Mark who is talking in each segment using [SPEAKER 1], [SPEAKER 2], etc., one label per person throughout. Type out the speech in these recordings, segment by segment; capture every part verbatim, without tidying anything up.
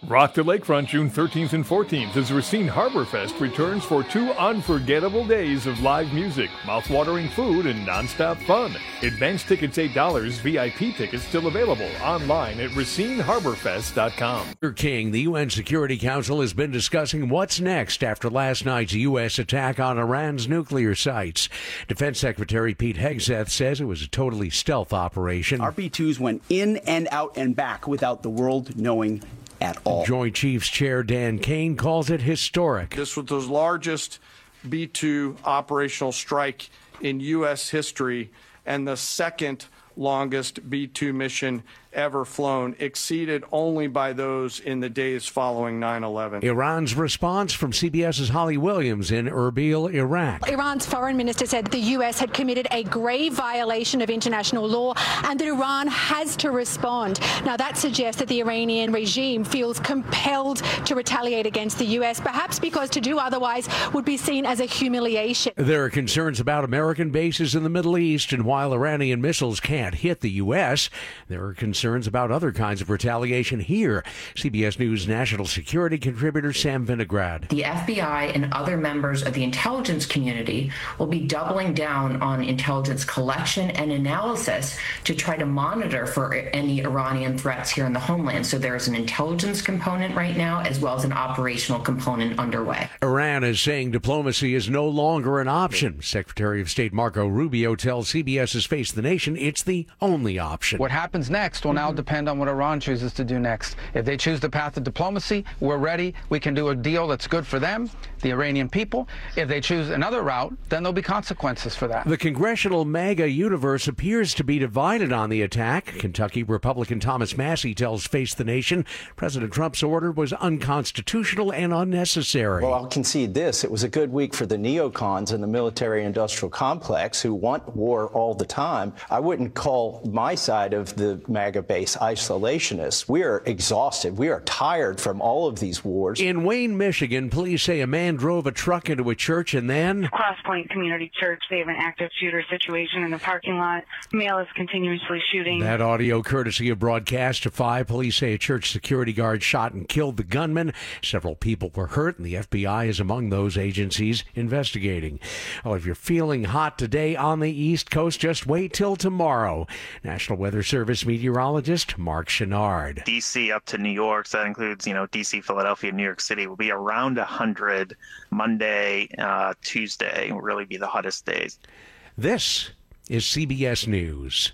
[SPEAKER 1] Rock the Lakefront June thirteenth and fourteenth as Racine Harbor Fest returns for two unforgettable days of live music, mouth-watering food, and nonstop fun. Advance tickets eight dollars, V I P tickets still available online at racine harbor fest dot com.
[SPEAKER 2] King, the U N Security Council has been discussing what's next after last night's U S attack on Iran's nuclear sites. Defense Secretary Pete Hegseth says it was a totally stealth operation.
[SPEAKER 3] Our B twos went in and out and back without the world knowing at all.
[SPEAKER 2] Joint Chiefs Chair Dan Kane calls it historic.
[SPEAKER 4] This was the largest B two operational strike in U S history and the second longest B two mission ever flown, exceeded only by those in the days following nine eleven.
[SPEAKER 2] Iran's response from CBS's Holly Williams in Erbil, Iraq.
[SPEAKER 5] Iran's foreign minister said that the U S had committed a grave violation of international law and that Iran has to respond. Now, that suggests that the Iranian regime feels compelled to retaliate against the U S, perhaps because to do otherwise would be seen as a humiliation.
[SPEAKER 2] There are concerns about American bases in the Middle East, and while Iranian missiles can't hit the U S, there are concerns about other kinds of retaliation here. C B S News national security contributor Sam Vinograd.
[SPEAKER 6] The F B I and other members of the intelligence community will be doubling down on intelligence collection and analysis to try to monitor for any Iranian threats here in the homeland. So there's an intelligence component right now as well as an operational component underway.
[SPEAKER 2] Iran is saying diplomacy is no longer an option. Secretary of State Marco Rubio tells CBS's Face the Nation it's the only option.
[SPEAKER 7] What happens next will now depend on what Iran chooses to do next. If they choose the path of diplomacy, we're ready. We can do a deal that's good for them, the Iranian people. If they choose another route, then there'll be consequences for that.
[SPEAKER 2] The congressional MAGA universe appears to be divided on the attack. Kentucky Republican Thomas Massie tells Face the Nation President Trump's order was unconstitutional and unnecessary.
[SPEAKER 8] Well, I'll concede this. It was a good week for the neocons in the military-industrial complex who want war all the time. I wouldn't call my side of the MAGA base isolationists. We are exhausted. We are tired from all of these wars.
[SPEAKER 2] In Wayne, Michigan, police say a man drove a truck into a church and then...
[SPEAKER 9] Crosspoint Community Church, they have an active shooter situation in the parking lot. Male is continuously shooting.
[SPEAKER 2] That audio courtesy of Broadcast to five. Police say a church security guard shot and killed the gunman. Several people were hurt, and the F B I is among those agencies investigating. Well, if you're feeling hot today on the East Coast, just wait till tomorrow. National Weather Service meteorologist Mark Chenard.
[SPEAKER 10] D C up to New York, so that includes, you know, D C, Philadelphia, New York City, will be around one hundred Monday, uh, Tuesday, will really be the hottest days.
[SPEAKER 2] This is C B S News.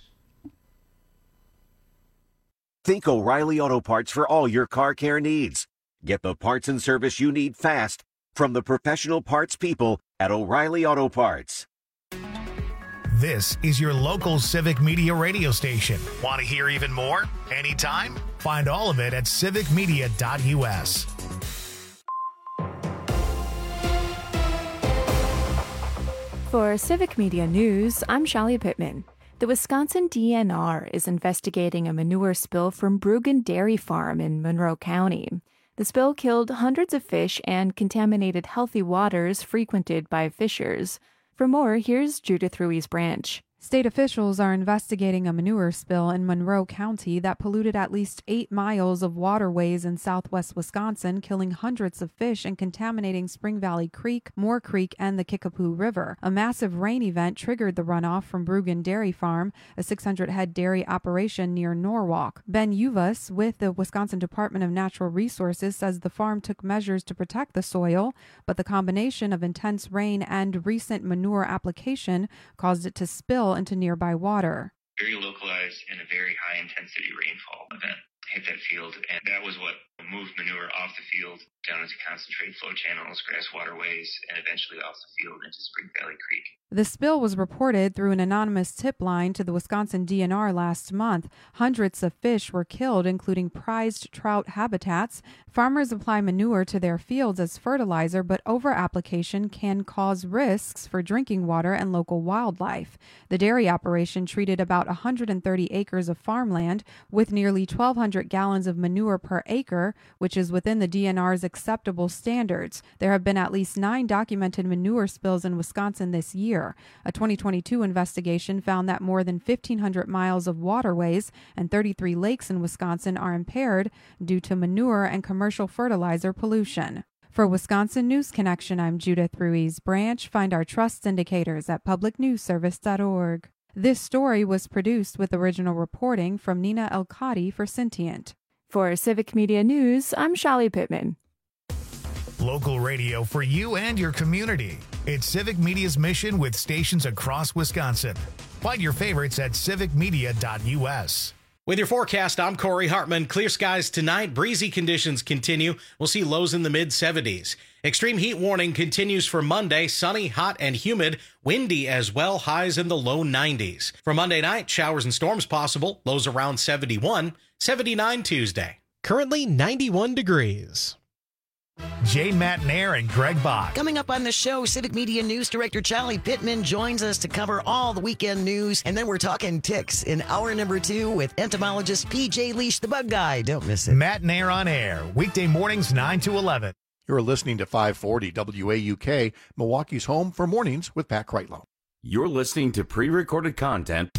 [SPEAKER 11] Think O'Reilly Auto Parts for all your car care needs. Get the parts and service you need fast from the professional parts people at O'Reilly Auto Parts.
[SPEAKER 12] This is your local Civic Media radio station. Want to hear even more? Anytime? Find all of it at civic media dot U S.
[SPEAKER 13] For Civic Media News, I'm Shalia Pittman. The Wisconsin D N R is investigating a manure spill from Bruggen Dairy Farm in Monroe County. The spill killed hundreds of fish and contaminated healthy waters frequented by fishers. For more, here's Judith Ruiz-Branch.
[SPEAKER 14] State officials are investigating a manure spill in Monroe County that polluted at least eight miles of waterways in southwest Wisconsin, killing hundreds of fish and contaminating Spring Valley Creek, Moore Creek, and the Kickapoo River. A massive rain event triggered the runoff from Bruggen Dairy Farm, a six hundred head dairy operation near Norwalk. Ben Uvas with the Wisconsin Department of Natural Resources says the farm took measures to protect the soil, but the combination of intense rain and recent manure application caused it to spill into nearby water.
[SPEAKER 15] Very localized and a very high intensity rainfall event hit that field, and that was what moved manure off the field down into concentrated flow channels, grass waterways, and eventually off the field into Spring Valley Creek.
[SPEAKER 14] The spill was reported through an anonymous tip line to the Wisconsin D N R last month. Hundreds of fish were killed, including prized trout habitats. Farmers apply manure to their fields as fertilizer, but over-application can cause risks for drinking water and local wildlife. The dairy operation treated about one hundred thirty acres of farmland with nearly twelve hundred gallons of manure per acre, which is within the D N R's acceptable standards. There have been at least nine documented manure spills in Wisconsin this year. A twenty twenty-two investigation found that more than fifteen hundred miles of waterways and thirty-three lakes in Wisconsin are impaired due to manure and commercial fertilizer pollution. For Wisconsin News Connection, I'm Judith Ruiz-Branch. Find our trust indicators at public news service dot org. This story was produced with original reporting from Nina Elkadi for Sentient.
[SPEAKER 13] For Civic Media News, I'm Shally Pittman.
[SPEAKER 12] Local radio for you and your community. It's Civic Media's mission with stations across Wisconsin. Find your favorites at civic media dot u s.
[SPEAKER 16] With your forecast, I'm Corey Hartman. Clear skies tonight. Breezy conditions continue. We'll see lows in the mid seventies. Extreme heat warning continues for Monday. Sunny, hot, and humid. Windy as well. Highs in the low nineties. For Monday night, showers and storms possible. Lows around seventy-one. seventy-nine Tuesday. Currently ninety-one degrees.
[SPEAKER 12] Jay Matnair and Greg Bach.
[SPEAKER 17] Coming up on the show, Civic Media News Director Shally Pittman joins us to cover all the weekend news. And then we're talking ticks in hour number two with entomologist P J Leash, the bug guy. Don't miss it.
[SPEAKER 12] Matnair on air, weekday mornings nine to eleven.
[SPEAKER 18] You're listening to five forty W A U K, Milwaukee's home for mornings with Pat Kreitlow.
[SPEAKER 19] You're listening to pre-recorded content.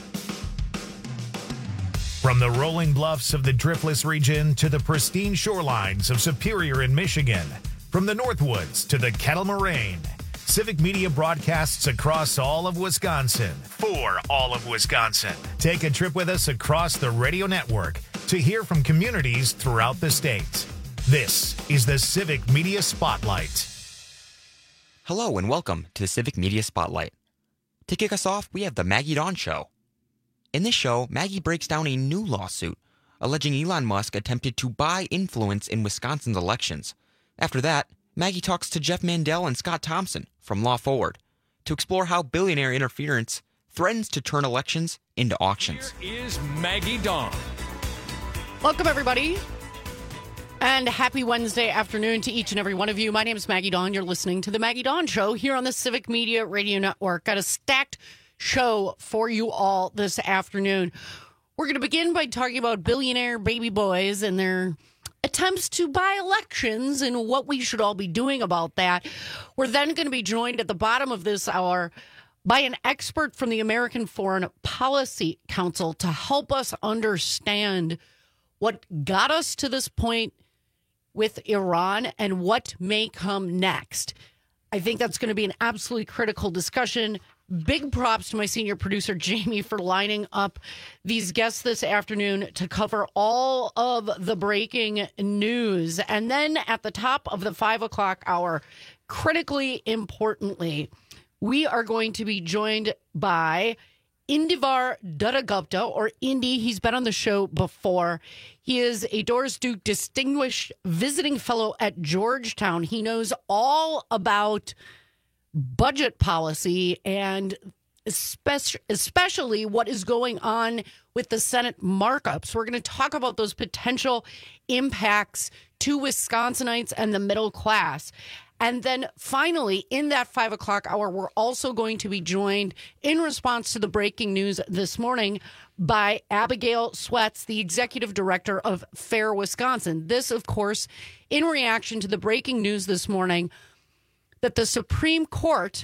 [SPEAKER 12] From the rolling bluffs of the Driftless region to the pristine shorelines of Superior in Michigan, from the Northwoods to the Kettle Moraine, Civic Media broadcasts across all of Wisconsin for all of Wisconsin. Take a trip with us across the radio network to hear from communities throughout the state. This is the Civic Media Spotlight.
[SPEAKER 20] Hello and welcome to the Civic Media Spotlight. To kick us off, we have the Maggie Dawn Show. In this show, Maggie breaks down a new lawsuit alleging Elon Musk attempted to buy influence in Wisconsin's elections. After that, Maggie talks to Jeff Mandel and Scott Thompson from Law Forward to explore how billionaire interference threatens to turn elections into auctions.
[SPEAKER 21] Here is Maggie Dawn.
[SPEAKER 22] Welcome, everybody, and happy Wednesday afternoon to each and every one of you. My name is Maggie Dawn. You're listening to the Maggie Dawn Show here on the Civic Media Radio Network. Got a stacked show for you all this afternoon. We're going to begin by talking about billionaire baby boys and their attempts to buy elections and what we should all be doing about that. We're then going to be joined at the bottom of this hour by an expert from the American Foreign Policy Council to help us understand what got us to this point with Iran and what may come next. I think that's going to be an absolutely critical discussion. Big props to my senior producer, Jamie, for lining up these guests this afternoon to cover all of the breaking news. And then at the top of the five o'clock hour, critically importantly, we are going to be joined by Indivar Dutta-Gupta, or Indy. He's been on the show before. He is a Doris Duke Distinguished Visiting Fellow at Georgetown. He knows all about budget policy and especially, especially what is going on with the Senate markups. We're going to talk about those potential impacts to Wisconsinites and the middle class. And then finally, in that five o'clock hour, we're also going to be joined in response to the breaking news this morning by Abigail Sweats, the executive director of FAIR Wisconsin. This, of course, in reaction to the breaking news this morning that the Supreme Court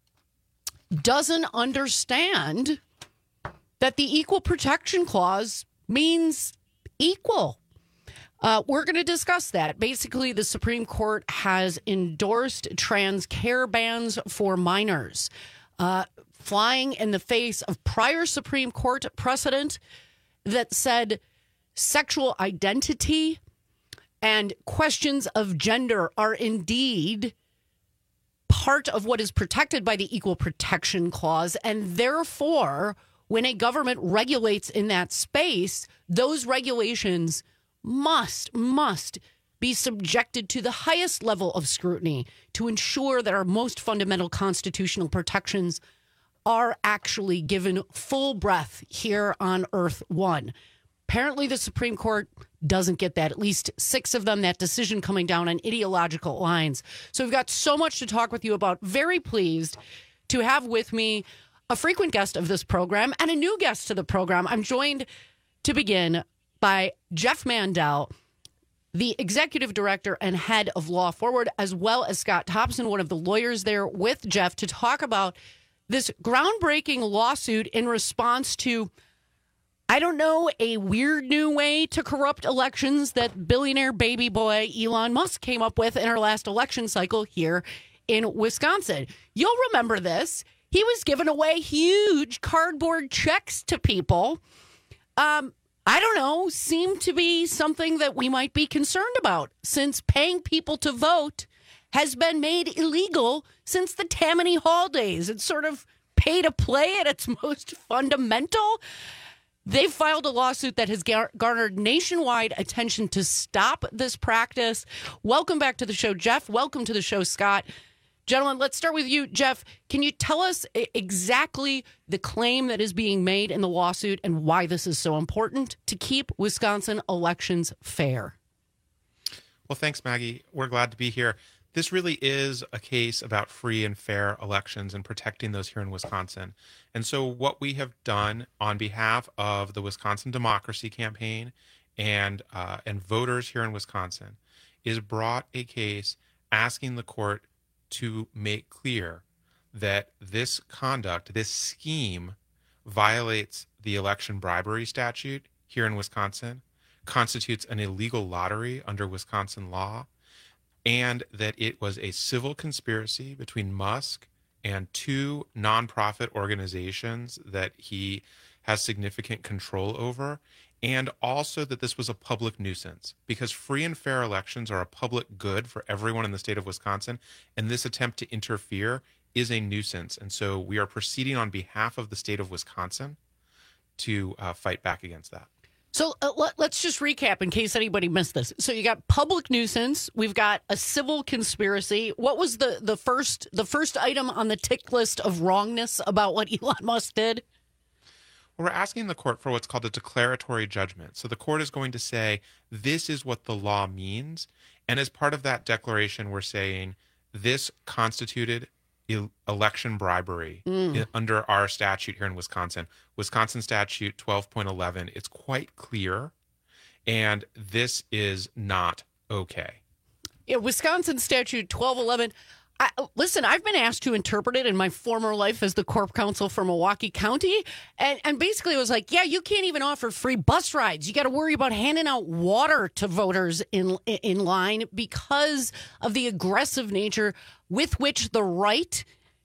[SPEAKER 22] doesn't understand that the Equal Protection Clause means equal. Uh, we're going to discuss that. Basically, the Supreme Court has endorsed trans care bans for minors, uh, flying in the face of prior Supreme Court precedent that said sexual identity and questions of gender are indeed part of what is protected by the Equal Protection Clause, and therefore, when a government regulates in that space, those regulations must, must be subjected to the highest level of scrutiny to ensure that our most fundamental constitutional protections are actually given full breath here on Earth One. Apparently, the Supreme Court doesn't get that. At least six of them, that decision coming down on ideological lines. So we've got so much to talk with you about. Very pleased to have with me a frequent guest of this program and a new guest to the program. I'm joined to begin by Jeff Mandel, the executive director and head of Law Forward, as well as Scott Thompson, one of the lawyers there with Jeff, to talk about this groundbreaking lawsuit in response to, I don't know, a weird new way to corrupt elections that billionaire baby boy Elon Musk came up with in our last election cycle here in Wisconsin. You'll remember this. He was giving away huge cardboard checks to people. Um, I don't know, seemed to be something that we might be concerned about, since paying people to vote has been made illegal since the Tammany Hall days. It's sort of pay to play at its most fundamental. They've filed a lawsuit that has gar- garnered nationwide attention to stop this practice. Welcome back to the show, Jeff. Welcome to the show, Scott. Gentlemen, let's start with you, Jeff. Can you tell us exactly the claim that is being made in the lawsuit and why this is so important to keep Wisconsin elections fair?
[SPEAKER 1] Well, thanks, Maggie. We're glad to be here. This really is a case about free and fair elections and protecting those here in Wisconsin. And so what we have done on behalf of the Wisconsin Democracy Campaign and uh, and voters here in Wisconsin is brought a case asking the court to make clear that this conduct, this scheme, violates the election bribery statute here in Wisconsin, constitutes an illegal lottery under Wisconsin law, and that it was a civil conspiracy between Musk and two nonprofit organizations that he has significant control over, and also that this was a public nuisance, because free and fair elections are a public good for everyone in the state of Wisconsin, and this attempt to interfere is a nuisance. And so we are proceeding on behalf of the state of Wisconsin to uh, fight back against that.
[SPEAKER 22] So uh, let, let's just recap in case anybody missed this. So you got public nuisance, we've got a civil conspiracy. What was the, the first the first item on the tick list of wrongness about what Elon Musk did?
[SPEAKER 1] We're asking the court for what's called a declaratory judgment. So the court is going to say, this is what the law means. And as part of that declaration, we're saying this constituted e- election bribery mm. in, under our statute here in Wisconsin. Wisconsin statute twelve point eleven. It's quite clear. And this is not okay.
[SPEAKER 22] Yeah, Wisconsin statute twelve eleven. I, listen, I've been asked to interpret it in my former life as the Corp Counsel for Milwaukee County. And, and basically it was like, yeah, you can't even offer free bus rides. You got to worry about handing out water to voters in in line because of the aggressive nature with which the right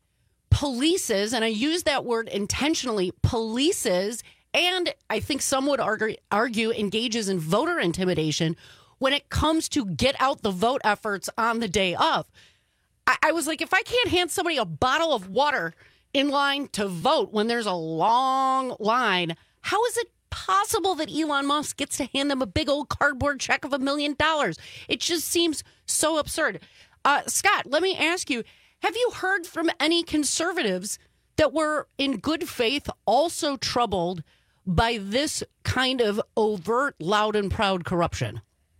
[SPEAKER 22] polices, and I use that word intentionally, polices, and I think some would argue, argue engages in voter intimidation when it comes to get out the vote efforts on the day of. I was like, if I can't hand somebody a bottle of water in line to vote when there's a long line, how is it possible that Elon Musk gets to hand them a big old cardboard check of a million dollars? It just seems so absurd. Uh, Scott, let me ask you, have you heard from any conservatives that were in good faith also troubled by this kind of overt, loud and proud corruption?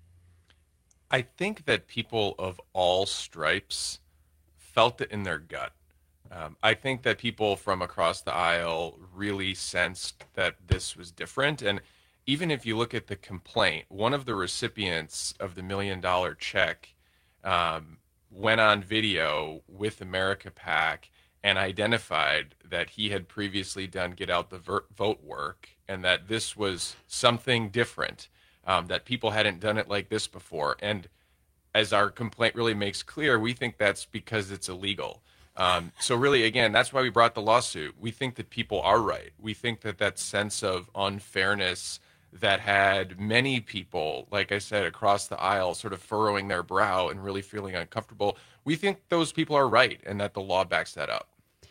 [SPEAKER 21] I think that people of all stripes felt it in their gut. Um, I think that people from across the aisle really sensed that this was different. And even if you look at the complaint, one of the recipients of the million dollar check um, went on video with America PAC and identified that he had previously done get out the ver- vote work and that this was something different, um, that people hadn't done it like this before. And as our complaint really makes clear, we think that's because it's illegal. Um, so really, again, that's why we brought the lawsuit. We think that people are right. We think that that sense of unfairness that had many people, like I said, across the aisle sort of furrowing their brow and really feeling uncomfortable, we think those people are right and that the law backs that up.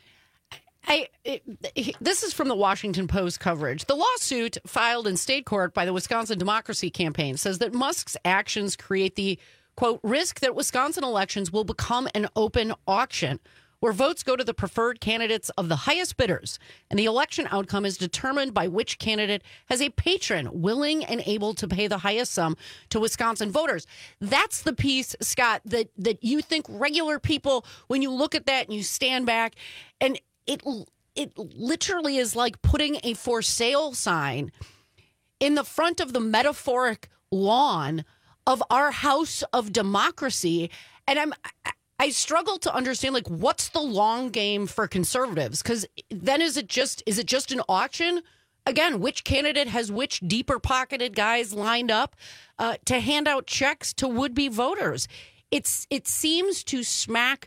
[SPEAKER 22] I, it, this is from the Washington Post coverage. The lawsuit filed in state court by the Wisconsin Democracy Campaign says that Musk's actions create the, quote, risk that Wisconsin elections will become an open auction where votes go to the preferred candidates of the highest bidders, and the election outcome is determined by which candidate has a patron willing and able to pay the highest sum to Wisconsin voters. That's the piece, Scott, that, that you think regular people, when you look at that and you stand back, and it it literally is like putting a for sale sign in the front of the metaphoric lawn of our house of democracy. And I'm I struggle to understand, like, what's the long game for conservatives? Because then is it just is it just an auction? Again, which candidate has which deeper pocketed guys lined up uh, to hand out checks to would-be voters? It's it seems to smack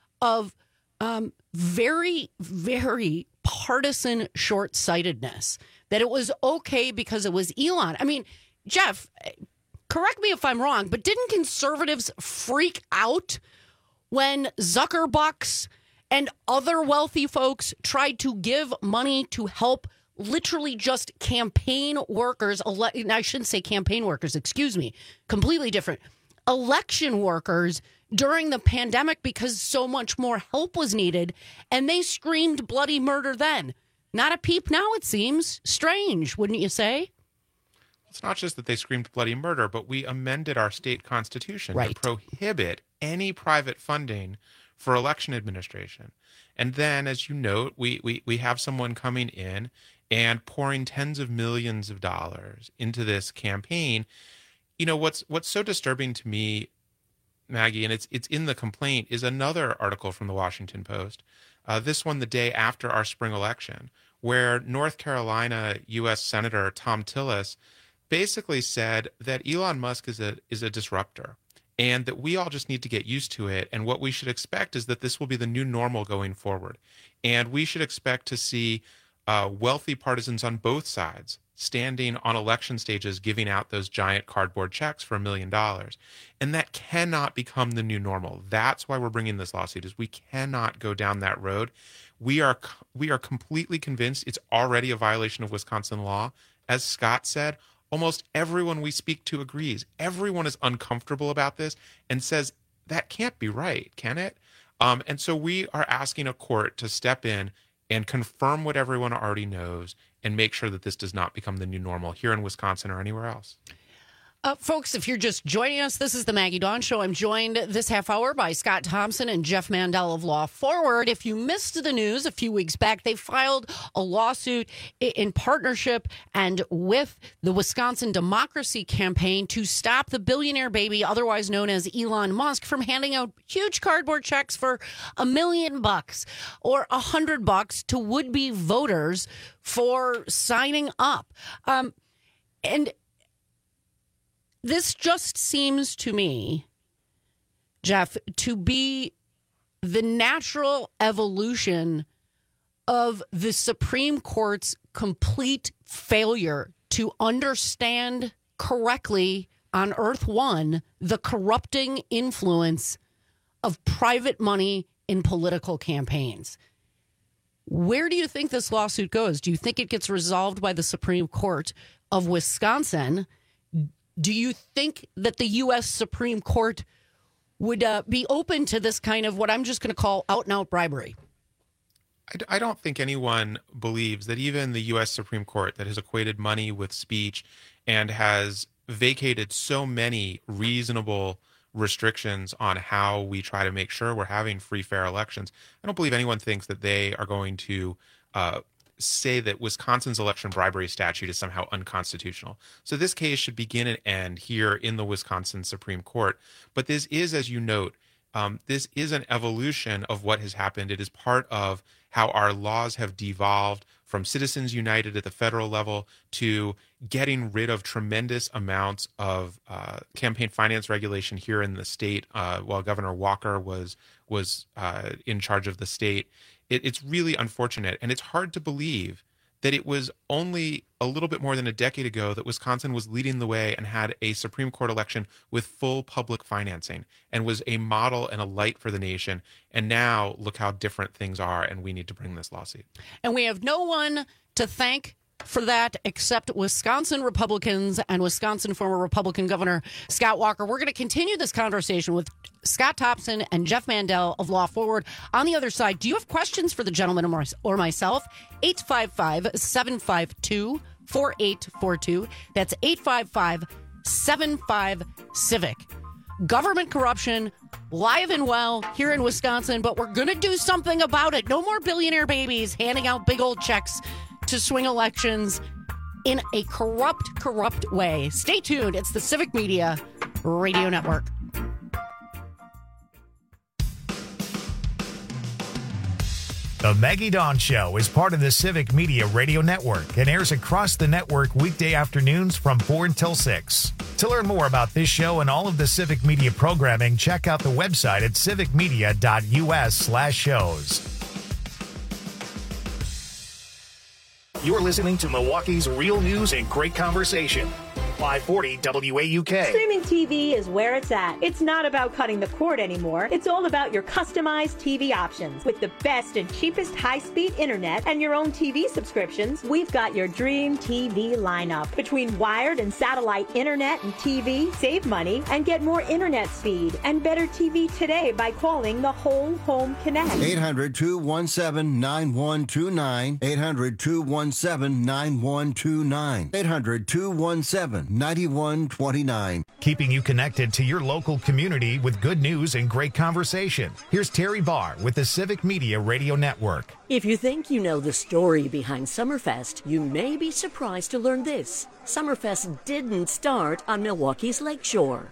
[SPEAKER 22] of um, very, very partisan short-sightedness, that it was okay because it was Elon. I mean, Jeff, correct me if I'm wrong, but didn't conservatives freak out when Zuckerbucks and other wealthy folks tried to give money to help literally just campaign workers? Ele- I shouldn't say campaign workers, excuse me, completely different. Election workers during the pandemic because so much more help was needed, and they screamed bloody murder then. Not a peep now, it seems. Strange, wouldn't you say?
[SPEAKER 1] It's not just that they screamed bloody murder, but we amended our state constitution
[SPEAKER 22] right.
[SPEAKER 1] to prohibit any private funding for election administration. And then, as you note, we, we, we have someone coming in and pouring tens of millions of dollars into this campaign. You know, what's what's so disturbing to me, Maggie, and it's it's in the complaint, is another article from the Washington Post, uh, this one the day after our spring election, where North Carolina U S Senator Thom Tillis basically said that Elon Musk is a is a disruptor and that we all just need to get used to it. And what we should expect is that this will be the new normal going forward. And we should expect to see uh, wealthy partisans on both sides standing on election stages giving out those giant cardboard checks for a million dollars. And that cannot become the new normal. That's why we're bringing this lawsuit, is we cannot go down that road. We are we are completely convinced it's already a violation of Wisconsin law. As Scott said, almost everyone we speak to agrees. Everyone is uncomfortable about this and says that can't be right, can it? Um, and so we are asking a court to step in and confirm what everyone already knows and make sure that this does not become the new normal here in Wisconsin or anywhere else.
[SPEAKER 22] Uh, folks, if you're just joining us, this is the Maggie Dawn Show. I'm joined this half hour by Scott Thompson and Jeff Mandel of Law Forward. If you missed the news a few weeks back, they filed a lawsuit in partnership and with the Wisconsin Democracy Campaign to stop the billionaire baby, otherwise known as Elon Musk, from handing out huge cardboard checks for a million bucks or a hundred bucks to would-be voters for signing up. Um, and This just seems to me, Jeff, to be the natural evolution of the Supreme Court's complete failure to understand correctly on Earth One the corrupting influence of private money in political campaigns. Where do you think this lawsuit goes? Do you think it gets resolved by the Supreme Court of Wisconsin? Do you think that the U S Supreme Court would uh, be open to this kind of what I'm just going to call out-and-out bribery?
[SPEAKER 1] I, I don't think anyone believes that even the U S Supreme Court, that has equated money with speech and has vacated so many reasonable restrictions on how we try to make sure we're having free, fair elections, I don't believe anyone thinks that they are going to uh, say that Wisconsin's election bribery statute is somehow unconstitutional. So this case should begin and end here in the Wisconsin Supreme Court. But this is, as you note, um, this is an evolution of what has happened. It is part of how our laws have devolved from Citizens United at the federal level to getting rid of tremendous amounts of uh, campaign finance regulation here in the state uh, while Governor Walker was was uh, in charge of the state. It, it's really unfortunate, and it's hard to believe that it was only a little bit more than a decade ago that Wisconsin was leading the way and had a Supreme Court election with full public financing and was a model and a light for the nation. And now look how different things are, and we need to bring this lawsuit.
[SPEAKER 22] And we have no one to thank for that except Wisconsin Republicans and Wisconsin former Republican Governor Scott Walker. We're going to continue this conversation with Scott Thompson and Jeff Mandel of Law Forward. On the other side, do you have questions for the gentleman or, or myself? eight five five, seven five two, four eight four two. That's eight five five, seven five, civic. Government corruption, live and well here in Wisconsin, but we're going to do something about it. No more billionaire babies handing out big old checks to swing elections. in a corrupt, corrupt way. Stay tuned. It's the Civic Media Radio Network.
[SPEAKER 12] The Maggie Dawn Show is part of the Civic Media Radio Network and airs across the network weekday afternoons from four until six. To learn more about this show and all of the Civic Media programming, check out the website at civicmedia.us slash shows.
[SPEAKER 3] You're listening to Milwaukee's real news and great conversation. five forty W A U K.
[SPEAKER 4] Streaming T V is where it's at. It's not about cutting the cord anymore. It's all about your customized T V options. With the best and cheapest high-speed internet and your own T V subscriptions, we've got your dream T V lineup. Between wired and satellite internet and T V, save money and get more internet speed and better T V today by calling the Whole Home Connect.
[SPEAKER 23] eight hundred, two one seven, nine one two nine. eight hundred, two one seven, nine one two nine. eight hundred, two one seven, nine one two nine.
[SPEAKER 12] Keeping you connected to your local community with good news and great conversation. Here's Terry Barr with the Civic Media Radio Network.
[SPEAKER 24] If you think you know the story behind Summerfest, you may be surprised to learn this. Summerfest didn't start on Milwaukee's lakeshore.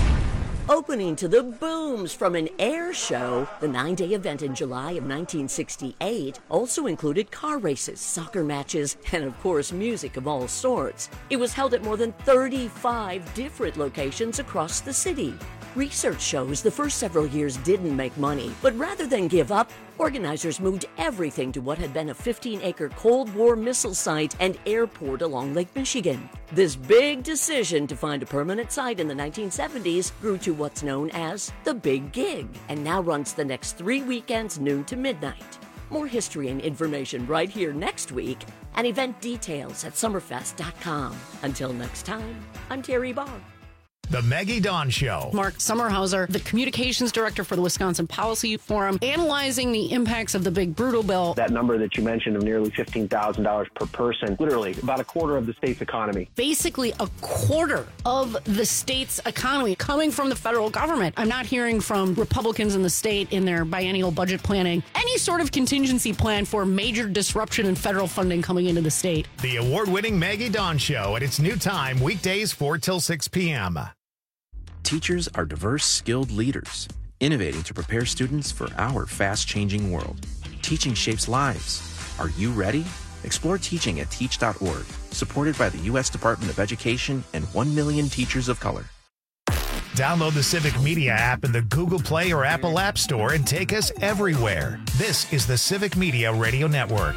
[SPEAKER 24] Opening to the booms from an air show, the nine-day event in July of nineteen sixty-eight also included car races, soccer matches, and of course music of all sorts. It was held at more than thirty-five different locations across the city. Research shows the first several years didn't make money, but rather than give up, organizers moved everything to what had been a fifteen-acre Cold War missile site and airport along Lake Michigan. This big decision to find a permanent site in the nineteen seventies grew to what's known as the Big Gig, and now runs the next three weekends noon to midnight. More history and information right here next week, and event details at summerfest dot com. Until next time, I'm Terry Barr.
[SPEAKER 12] The Maggie Dawn Show.
[SPEAKER 22] Mark Sommerhauser, the communications director for the Wisconsin Policy Forum, analyzing the impacts of the big brutal bill.
[SPEAKER 25] That number that you mentioned of nearly fifteen thousand dollars per person, literally about a quarter of the state's economy.
[SPEAKER 22] Basically a quarter of the state's economy coming from the federal government. I'm not hearing from Republicans in the state in their biennial budget planning any sort of contingency plan for major disruption in federal funding coming into the state.
[SPEAKER 12] The award-winning Maggie Dawn Show at its new time, weekdays four till six p.m.
[SPEAKER 26] Teachers are diverse, skilled leaders, innovating to prepare students for our fast-changing world. Teaching shapes lives. Are you ready? Explore teaching at teach dot org, supported by the U S Department of Education and one million teachers of color.
[SPEAKER 12] Download the Civic Media app in the Google Play or Apple App Store and take us everywhere. This is the Civic Media Radio Network.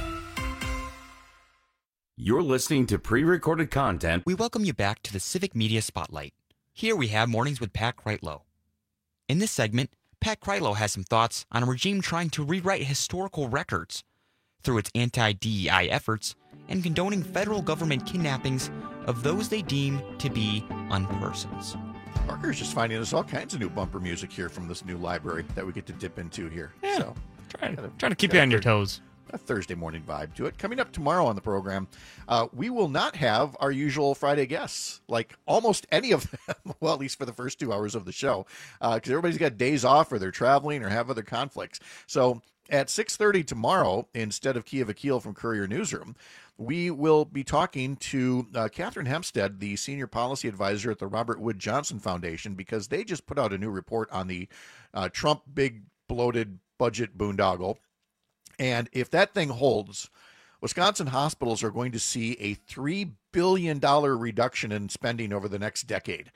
[SPEAKER 19] You're listening to pre-recorded content.
[SPEAKER 20] We welcome you back to the Civic Media Spotlight. Here we have Mornings with Pat Kreitlow. In this segment, Pat Kreitlow has some thoughts on a regime trying to rewrite historical records through its anti-D E I efforts and condoning federal government kidnappings of those they deem to be unpersons.
[SPEAKER 18] Parker's just finding us all kinds of new bumper music here from this new library that we get to dip into here.
[SPEAKER 27] Yeah,
[SPEAKER 18] so
[SPEAKER 27] trying, trying to keep you on your toes.
[SPEAKER 18] A Thursday morning vibe to it. Coming up tomorrow on the program, uh, we will not have our usual Friday guests, like almost any of them, well, at least for the first two hours of the show, because uh, everybody's got days off or they're traveling or have other conflicts. So at six thirty tomorrow, instead of Kia Vakil from Courier Newsroom, we will be talking to uh, Catherine Hempstead, the Senior Policy Advisor at the Robert Wood Johnson Foundation, because they just put out a new report on the uh, Trump big bloated budget boondoggle. And if that thing holds, Wisconsin hospitals are going to see a three billion dollars reduction in spending over the next decade.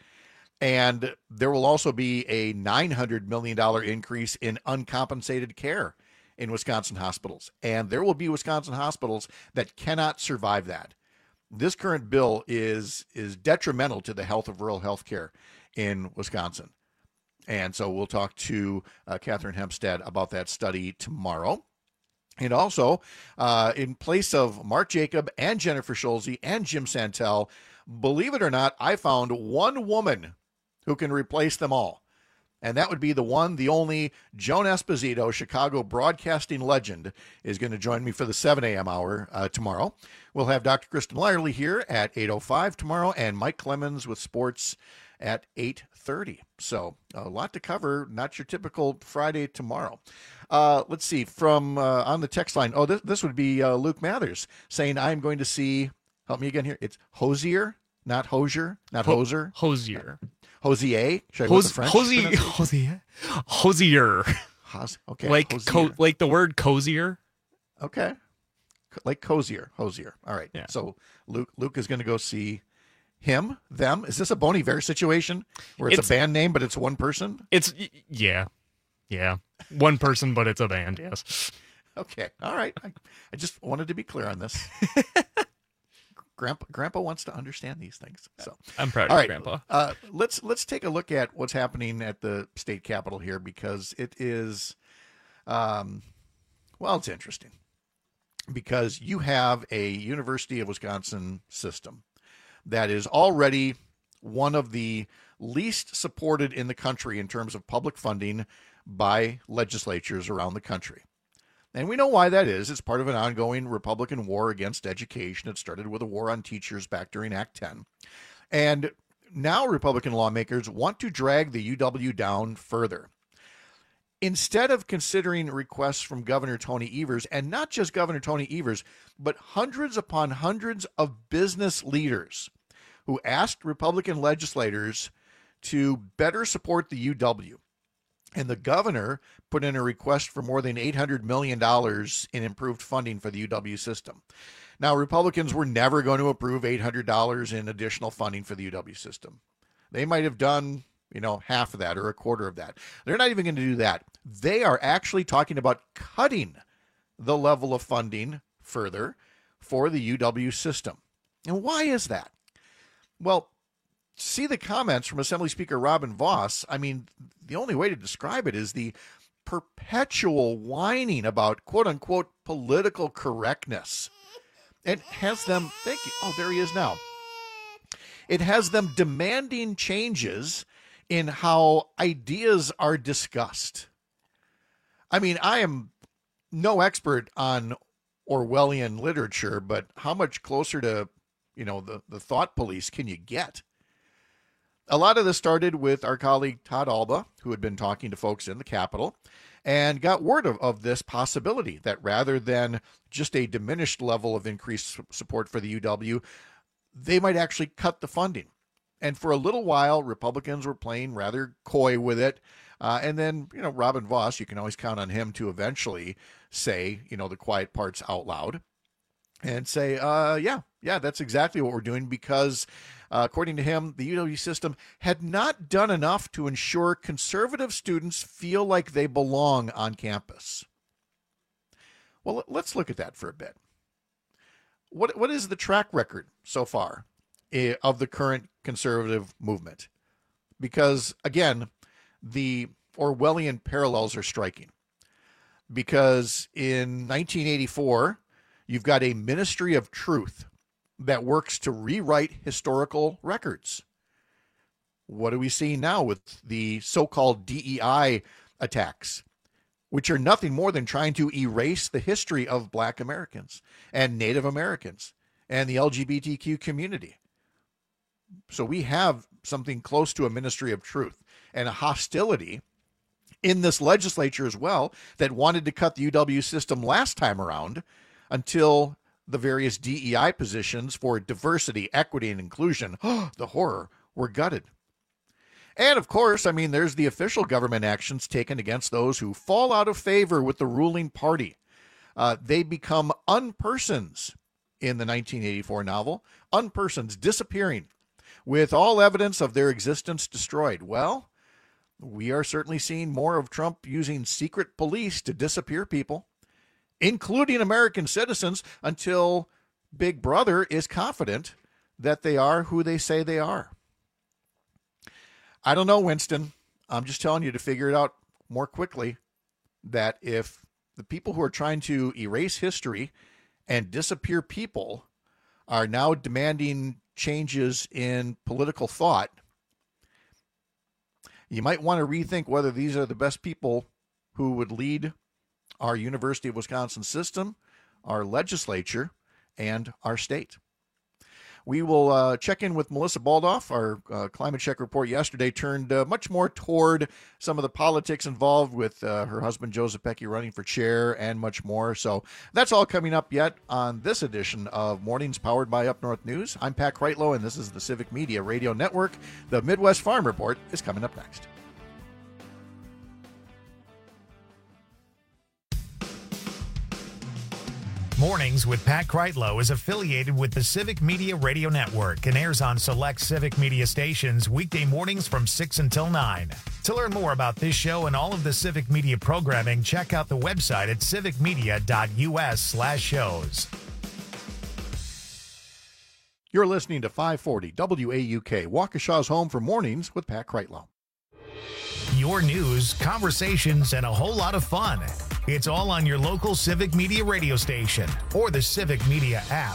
[SPEAKER 18] And there will also be a nine hundred million dollars increase in uncompensated care in Wisconsin hospitals. And there will be Wisconsin hospitals that cannot survive that. This current bill is, is detrimental to the health of rural health care in Wisconsin. And so we'll talk to uh, Catherine Hempstead about that study tomorrow. And also, uh, in place of Mark Jacob and Jennifer Schulze and Jim Santel, believe it or not, I found one woman who can replace them all. And that would be the one, the only, Joan Esposito, Chicago broadcasting legend, is going to join me for the seven a.m. hour uh, tomorrow. We'll have Doctor Kristen Lyerly here at eight oh five tomorrow, and Mike Clemens with sports at eight thirty. So a lot to cover, not your typical Friday tomorrow. Uh, let's see, from uh, on the text line, oh, this, this would be uh, Luke Mathers saying, I'm going to see Help me again here. It's Hosier, not Hosier, not
[SPEAKER 27] Ho-
[SPEAKER 18] Hoser.
[SPEAKER 27] Hosier.
[SPEAKER 18] Hosier. Should I go with
[SPEAKER 27] Hos-
[SPEAKER 18] the French?
[SPEAKER 27] Hosier.
[SPEAKER 18] pronunciation?
[SPEAKER 27] Hosier. Hosier.
[SPEAKER 18] Hos- okay.
[SPEAKER 27] Like
[SPEAKER 18] Hosier.
[SPEAKER 27] co- like the word cozier.
[SPEAKER 18] Okay. Co- Like Cozier. Hosier. All right.
[SPEAKER 27] Yeah.
[SPEAKER 18] So Luke Luke is going to go see him, them. Is this a Bon Iver situation where it's,
[SPEAKER 27] It's-
[SPEAKER 18] a band name, but it's one person?
[SPEAKER 27] It's y- yeah, yeah. One person, but it's a band. Yes.
[SPEAKER 18] Okay. All right. I, I just wanted to be clear on this. Grandpa, Grandpa wants to understand these things. So
[SPEAKER 27] I'm proud of
[SPEAKER 18] all
[SPEAKER 27] you,
[SPEAKER 18] right,
[SPEAKER 27] Grandpa.
[SPEAKER 18] Uh, let's let's take a look at what's happening at the state capitol here, because it is, um, well, it's interesting because you have a University of Wisconsin system that is already one of the least supported in the country in terms of public funding by legislatures around the country. And we know why that is. It's part of an ongoing Republican war against education. It started with a war on teachers back during Act ten. And now Republican lawmakers want to drag the U W down further. Instead of considering requests from Governor Tony Evers, and not just Governor Tony Evers, but hundreds upon hundreds of business leaders who asked Republican legislators to better support the U W. And the governor put in a request for more than eight hundred million dollars in improved funding for the U W system. Now, Republicans were never going to approve eight hundred dollars in additional funding for the U W system. They might have done, you know, half of that or a quarter of that. They're not even going to do that. They are actually talking about cutting the level of funding further for the U W system. And why is that? Well, see the comments from Assembly Speaker Robin Vos. I mean, the only way to describe it is the perpetual whining about quote unquote political correctness. It has them, thank you. Oh, there he is now. It has them demanding changes in how ideas are discussed. I mean, I am no expert on Orwellian literature, but how much closer to, you know, the, the thought police can you get? A lot of this started with our colleague Todd Alba, who had been talking to folks in the Capitol and got word of, of this possibility that rather than just a diminished level of increased support for the U W, they might actually cut the funding. And for a little while, Republicans were playing rather coy with it. Uh, and then, you know, Robin Vos, you can always count on him to eventually say, you know, the quiet parts out loud and say, uh, yeah, yeah, that's exactly what we're doing because Uh, according to him, the U W system had not done enough to ensure conservative students feel like they belong on campus. Well, let's look at that for a bit. What What is the track record so far of the current conservative movement? Because, again, the Orwellian parallels are striking. Because in nineteen eighty-four, you've got a Ministry of Truth that works to rewrite historical records. What are we seeing now with the so-called D E I attacks, which are nothing more than trying to erase the history of Black Americans and Native Americans and the L G B T Q community? So we have something close to a Ministry of Truth and a hostility in this legislature as well that wanted to cut the U W system last time around until the various D E I positions for diversity, equity, and inclusion, the horror, were gutted. And of course, I mean, there's the official government actions taken against those who fall out of favor with the ruling party. Uh, they become unpersons in the nineteen eighty-four novel, unpersons disappearing with all evidence of their existence destroyed. Well, we are certainly seeing more of Trump using secret police to disappear people, including American citizens, until Big Brother is confident that they are who they say they are. I don't know, Winston. I'm just telling you to figure it out more quickly, that if the people who are trying to erase history and disappear people are now demanding changes in political thought, you might want to rethink whether these are the best people who would lead our University of Wisconsin system, our legislature, and our state. We will uh, check in with Melissa Baldoff. Our uh, climate check report yesterday turned uh, much more toward some of the politics involved with uh, her husband, Joe Zepecki, running for chair and much more. So that's all coming up yet on this edition of Mornings Powered by Up North News. I'm Pat Kreitlow, and this is the Civic Media Radio Network. The Midwest Farm Report is coming up next.
[SPEAKER 12] Mornings with Pat Kreitlow is affiliated with the Civic Media Radio Network and airs on select Civic Media stations weekday mornings from six until nine. To learn more about this show and all of the Civic Media programming, check out the website at civicmedia.us slash shows.
[SPEAKER 18] You're listening to five forty W A U K, Waukesha's home for mornings with Pat Kreitlow.
[SPEAKER 12] Your news, conversations, and a whole lot of fun. It's all on your local Civic Media radio station or the Civic Media app.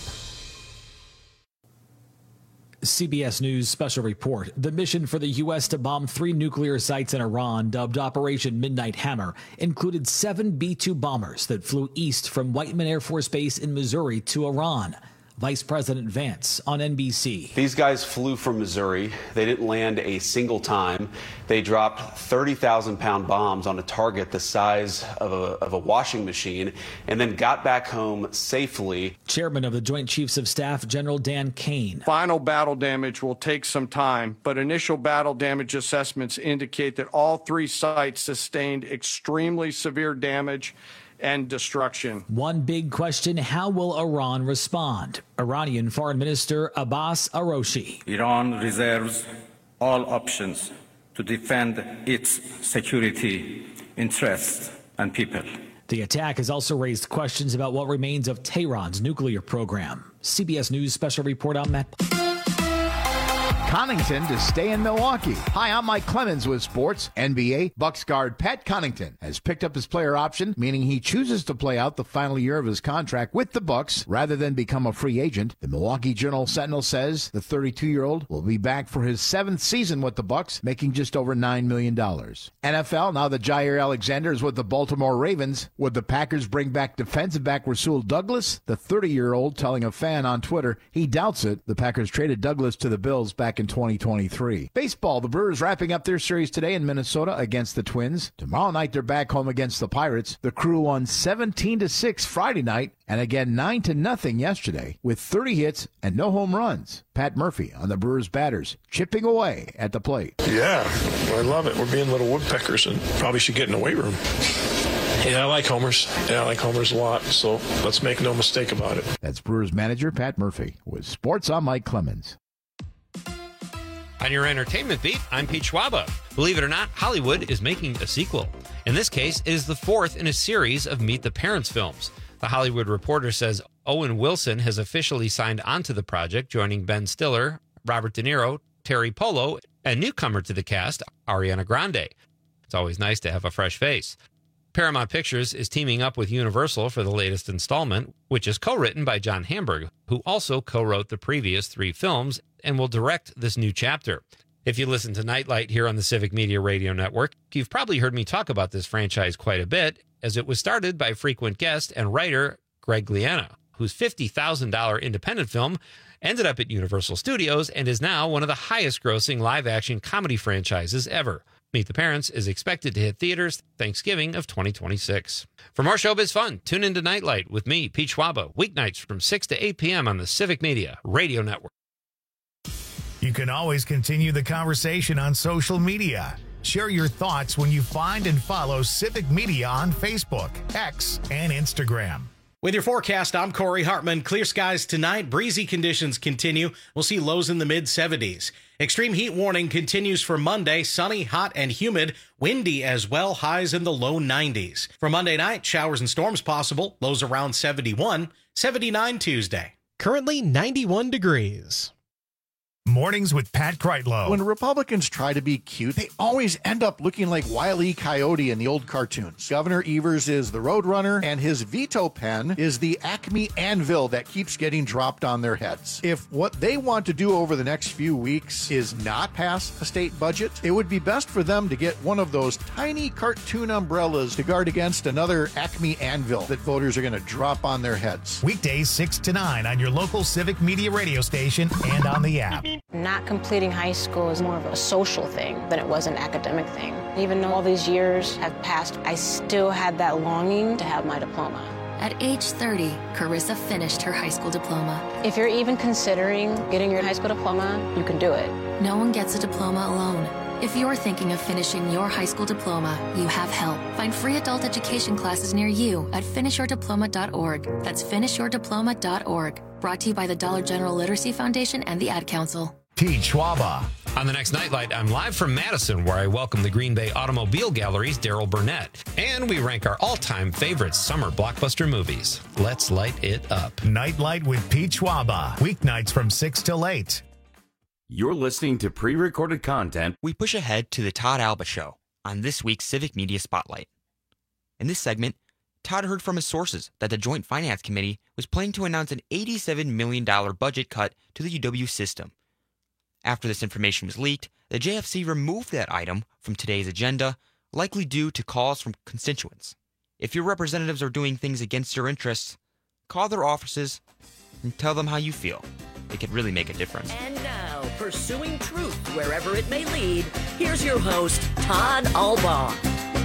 [SPEAKER 2] C B S News special report. The mission for the U S to bomb three nuclear sites in Iran, dubbed Operation Midnight Hammer, included seven B two bombers that flew east from Whiteman Air Force Base in Missouri to Iran. Vice President Vance on N B C.
[SPEAKER 5] These guys flew from Missouri. They didn't land a single time. They dropped thirty thousand pound bombs on a target the size of a, of a washing machine and then got back home safely.
[SPEAKER 2] Chairman of the Joint Chiefs of Staff, General Dan Kane.
[SPEAKER 6] Final battle damage will take some time, but initial battle damage assessments indicate that all three sites sustained extremely severe damage and destruction.
[SPEAKER 2] One big question: how will Iran respond? Iranian Foreign Minister Abbas Araghchi.
[SPEAKER 7] Iran reserves all options to defend its security interests and people.
[SPEAKER 2] The attack has also raised questions about what remains of Tehran's nuclear program. C B S News special report on Matt
[SPEAKER 8] Connaughton to stay in Milwaukee. Hi, I'm Mike Clemens with sports. N B A Bucks guard Pat Connaughton has picked up his player option, meaning he chooses to play out the final year of his contract with the Bucks rather than become a free agent. The Milwaukee Journal-Sentinel says the thirty-two-year-old will be back for his seventh season with the Bucks, making just over nine million dollars. N F L, now that Jair Alexander is with the Baltimore Ravens, would the Packers bring back defensive back Rasul Douglas? The thirty-year-old telling a fan on Twitter he doubts it. The Packers traded Douglas to the Bills back in twenty twenty-three. Baseball, the Brewers wrapping up their series today in Minnesota against the Twins. Tomorrow night they're back home against the Pirates. The Crew won seventeen to six Friday night and again nine to nothing yesterday with thirty hits and no home runs. Pat Murphy on the Brewers batters, chipping away at the plate.
[SPEAKER 9] Yeah, I love it. We're being little woodpeckers and probably should get in the weight room. Yeah, I like homers. Yeah, I like homers a lot, so let's make no mistake about it.
[SPEAKER 8] That's Brewers manager Pat Murphy with Sports. I'm Mike Clemens.
[SPEAKER 10] On your entertainment beat, I'm Pete Schwaba. Believe it or not, Hollywood is making a sequel. In this case, it is the fourth in a series of Meet the Parents films. The Hollywood Reporter says Owen Wilson has officially signed onto the project, joining Ben Stiller, Robert De Niro, Terry Polo, and newcomer to the cast, Ariana Grande. It's always nice to have a fresh face. Paramount Pictures is teaming up with Universal for the latest installment, which is co-written by John Hamburg, who also co-wrote the previous three films and will direct this new chapter. If you listen to Nightlight here on the Civic Media Radio Network, you've probably heard me talk about this franchise quite a bit, as it was started by frequent guest and writer Greg Gliana, whose fifty thousand dollars independent film ended up at Universal Studios and is now one of the highest-grossing live-action comedy franchises ever. Meet the Parents is expected to hit theaters Thanksgiving of twenty twenty-six. For more showbiz fun, tune into Nightlight with me, Pete Schwaba, weeknights from six to eight p.m. on the Civic Media Radio Network.
[SPEAKER 12] You can always continue the conversation on social media. Share your thoughts when you find and follow Civic Media on Facebook, X, and Instagram.
[SPEAKER 16] With your forecast, I'm Corey Hartman. Clear skies tonight. Breezy conditions continue. We'll see lows in the mid seventies. Extreme heat warning continues for Monday. Sunny, hot, and humid. Windy as well. Highs in the low nineties. For Monday night, showers and storms possible. Lows around seventy-one. seventy-nine Tuesday.
[SPEAKER 28] Currently ninety-one degrees.
[SPEAKER 12] Mornings with Pat Kreitlow.
[SPEAKER 18] When Republicans try to be cute, they always end up looking like Wile E. Coyote in the old cartoons. Governor Evers is the Roadrunner, and his veto pen is the Acme anvil that keeps getting dropped on their heads. If what they want to do over the next few weeks is not pass a state budget, it would be best for them to get one of those tiny cartoon umbrellas to guard against another Acme anvil that voters are going to drop on their heads.
[SPEAKER 12] Weekdays six to nine on your local Civic Media radio station and on the app.
[SPEAKER 1] Not completing high school is more of a social thing than it was an academic thing. Even though all these years have passed, I still had that longing to have my diploma.
[SPEAKER 11] At age thirty, Carissa finished her high school diploma.
[SPEAKER 1] If you're even considering getting your high school diploma, you can do it.
[SPEAKER 11] No one gets a diploma alone. If you're thinking of finishing your high school diploma, you have help. Find free adult education classes near you at finish your diploma dot org. That's finish your diploma dot org. Brought to you by the Dollar General Literacy Foundation and the Ad Council.
[SPEAKER 12] Pete Schwaba.
[SPEAKER 10] On the next Nightlight, I'm live from Madison, where I welcome the Green Bay Automobile Gallery's Daryl Burnett. And we rank our all-time favorite summer blockbuster movies. Let's light it up.
[SPEAKER 12] Nightlight with Pete Schwaba. Weeknights from six till eight.
[SPEAKER 19] You're listening to pre-recorded content.
[SPEAKER 20] We push ahead to the Todd Alba Show on this week's Civic Media Spotlight. In this segment, Todd heard from his sources that the Joint Finance Committee was planning to announce an eighty-seven million dollars budget cut to the U W system. After this information was leaked, the J F C removed that item from today's agenda, likely due to calls from constituents. If your representatives are doing things against your interests, call their offices and tell them how you feel. It could really make a difference.
[SPEAKER 24] And now, pursuing truth wherever it may lead, here's your host, Todd Alba.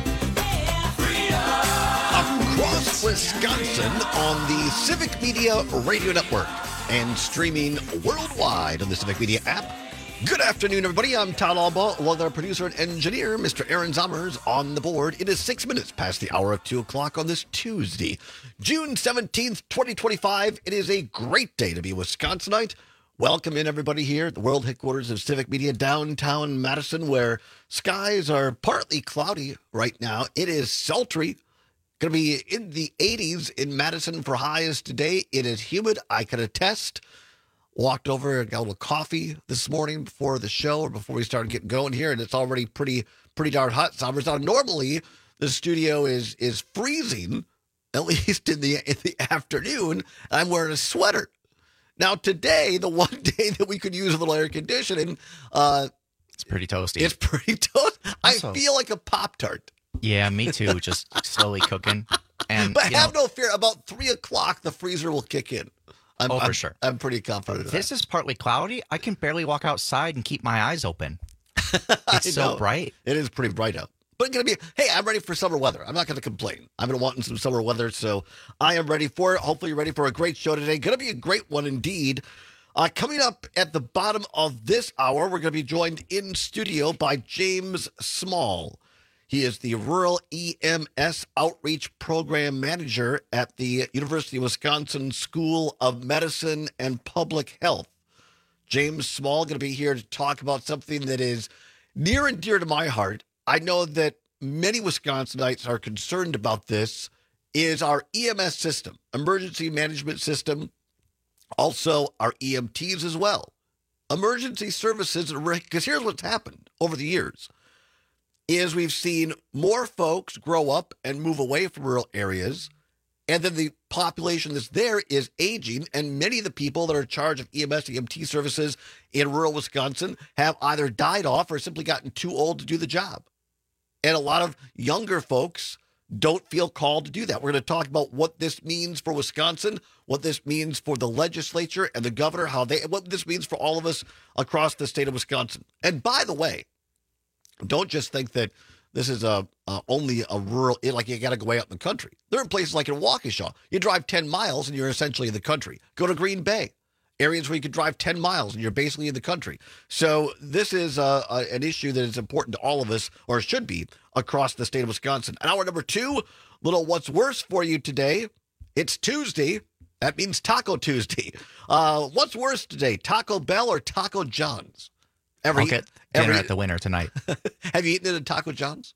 [SPEAKER 13] Across Wisconsin on the Civic Media Radio Network and streaming worldwide on the Civic Media app. Good afternoon, everybody. I'm Todd Alba, along with our producer and engineer, Mister Aaron Zommers, on the board. It is six minutes past the hour of two o'clock on this Tuesday, June seventeenth, twenty twenty-five. It is a great day to be a Wisconsinite. Welcome in, everybody, here at the world headquarters of Civic Media, downtown Madison, where skies are partly cloudy right now. It is sultry. Going to be in the eighties in Madison for highs today. It is humid. I can attest. Walked over and got a little coffee this morning before the show or before we started getting going here, and it's already pretty pretty darn hot. Summers on. Normally, the studio is is freezing, at least in the in the afternoon. I'm wearing a sweater. Now today, the one day that we could use a little air conditioning, uh,
[SPEAKER 14] it's pretty toasty.
[SPEAKER 13] It's pretty toast. I
[SPEAKER 14] Also-
[SPEAKER 13] feel like a Pop-Tart.
[SPEAKER 14] Yeah, me too. Just slowly cooking. And
[SPEAKER 13] But
[SPEAKER 14] you
[SPEAKER 13] have
[SPEAKER 14] know,
[SPEAKER 13] no fear. About three o'clock, the freezer will kick in. I'm,
[SPEAKER 14] Oh, for
[SPEAKER 13] I'm-
[SPEAKER 14] sure.
[SPEAKER 13] I'm pretty confident of that.
[SPEAKER 14] this is partly cloudy. I can barely walk outside and keep my eyes open.
[SPEAKER 13] I
[SPEAKER 14] It's so
[SPEAKER 13] know.
[SPEAKER 14] bright.
[SPEAKER 13] It is pretty bright out. But it's going to be, hey, I'm ready for summer weather. I'm not going to complain. I've been wanting some summer weather, so I am ready for it. Hopefully, you're ready for a great show today. Going to be a great one indeed. Uh, coming up at the bottom of this hour, we're going to be joined in studio by James Small. He is the Rural E M S Outreach Program Manager at the University of Wisconsin School of Medicine and Public Health. James Small going to be here to talk about something that is near and dear to my heart. I know that many Wisconsinites are concerned about this, is our E M S system, emergency management system, also our E M Ts as well. Emergency services, because here's what's happened over the years, is we've seen more folks grow up and move away from rural areas, and then the population that's there is aging, and many of the people that are in charge of E M S, E M T services in rural Wisconsin have either died off or simply gotten too old to do the job. And a lot of younger folks don't feel called to do that. We're going to talk about what this means for Wisconsin, what this means for the legislature and the governor, how they, what this means for all of us across the state of Wisconsin. And by the way, don't just think that this is a uh, only a rural, like you got to go way out in the country. There are places like in Waukesha, you drive ten miles and you're essentially in the country. Go to Green Bay, areas where you could drive ten miles and you're basically in the country. So this is uh, uh, an issue that is important to all of us, or should be, across the state of Wisconsin. And hour number two, little what's worse for you today. It's Tuesday. That means Taco Tuesday. Uh, what's worse today, Taco Bell or Taco John's?
[SPEAKER 14] I'll get dinner at the winner tonight.
[SPEAKER 13] Have you eaten it at Taco John's?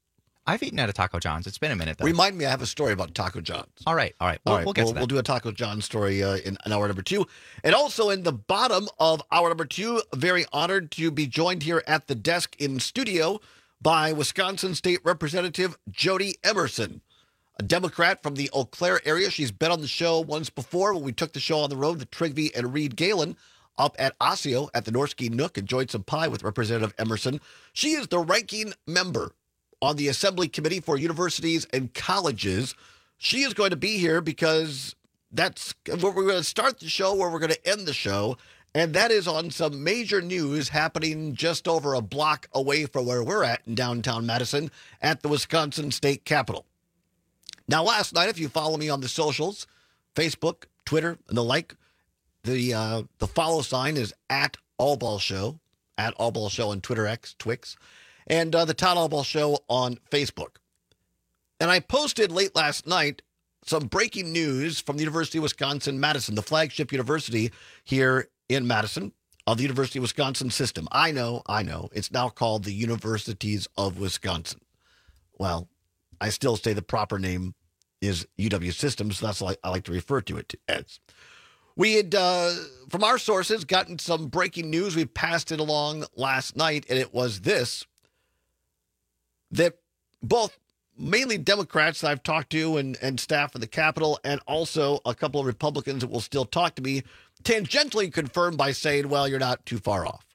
[SPEAKER 14] I've eaten at a Taco John's. It's been a minute, though.
[SPEAKER 13] Remind me, I have a story about Taco John's.
[SPEAKER 14] All right, all right. We'll,
[SPEAKER 13] all right,
[SPEAKER 14] we'll get
[SPEAKER 13] we'll,
[SPEAKER 14] to that.
[SPEAKER 13] We'll do a Taco John's story uh, in, in hour number two. And also in the bottom of hour number two, very honored to be joined here at the desk in studio by Wisconsin State Representative Jody Emerson, a Democrat from the Eau Claire area. She's been on the show once before when we took the show on the road, the Trigby and Reed Galen, up at Osseo at the Norski Nook, enjoyed some pie with Representative Emerson. She is the ranking member on the Assembly Committee for Universities and Colleges. She is going to be here because that's where we're going to start the show, where we're going to end the show, and that is on some major news happening just over a block away from where we're at in downtown Madison at the Wisconsin State Capitol. Now, last night, if you follow me on the socials, Facebook, Twitter, and the like, the uh, the follow sign is at Allball Show, at Allball Show on Twitter X, Twix, and uh, the Todd Allball Show on Facebook. And I posted late last night some breaking news from the University of Wisconsin-Madison, the flagship university here in Madison of the University of Wisconsin system. I know, I know, it's now called the Universities of Wisconsin. Well, I still say the proper name is U W Systems, so that's what I like to refer to it as. We had, uh, from our sources, gotten some breaking news. We passed it along last night, and it was this, that both mainly Democrats that I've talked to and, and staff at the Capitol, and also a couple of Republicans that will still talk to me, tangentially confirmed by saying, well, you're not too far off.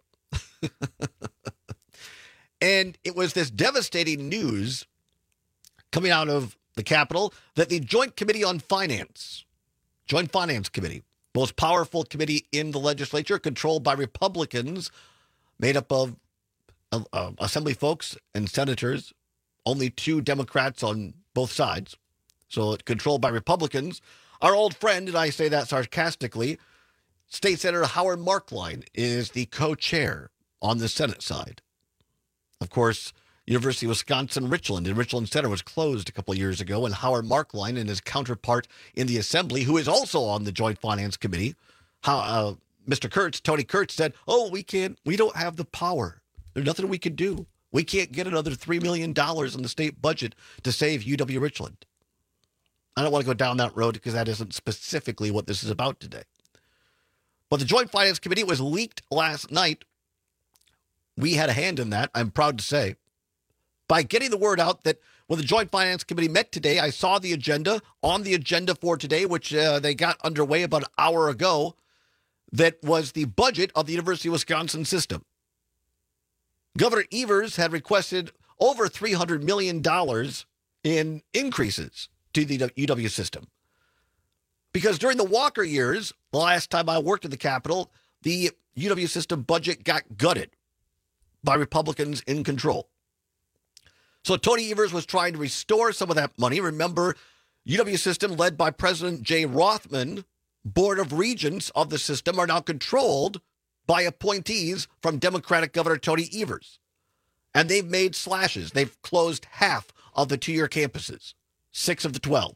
[SPEAKER 13] And it was this devastating news coming out of the Capitol that the Joint Committee on Finance, Joint Finance Committee, most powerful committee in the legislature, controlled by Republicans, made up of uh, uh, assembly folks and senators, only two Democrats on both sides. So it's controlled by Republicans. Our old friend, and I say that sarcastically, State Senator Howard Marklein is the co-chair on the Senate side. Of course, University of Wisconsin-Richland and Richland Center was closed a couple of years ago, and Howard Marklein and his counterpart in the Assembly, who is also on the Joint Finance Committee, how, uh, Mister Kurtz, Tony Kurtz said, oh, we can't, we don't have the power. There's nothing we can do. We can't get another three million dollars in the state budget to save U W-Richland. I don't want to go down that road because that isn't specifically what this is about today. But the Joint Finance Committee was leaked last night. We had a hand in that, I'm proud to say, by getting the word out that when the Joint Finance Committee met today, I saw the agenda on the agenda for today, which uh, they got underway about an hour ago, that was the budget of the University of Wisconsin system. Governor Evers had requested over three hundred million dollars in increases to the U W system. Because during the Walker years, the last time I worked at the Capitol, the U W system budget got gutted by Republicans in control. So Tony Evers was trying to restore some of that money. Remember, U W system led by President Jay Rothman, Board of Regents of the system are now controlled by appointees from Democratic Governor Tony Evers. And they've made slashes. They've closed half of the two-year campuses, six of the twelve.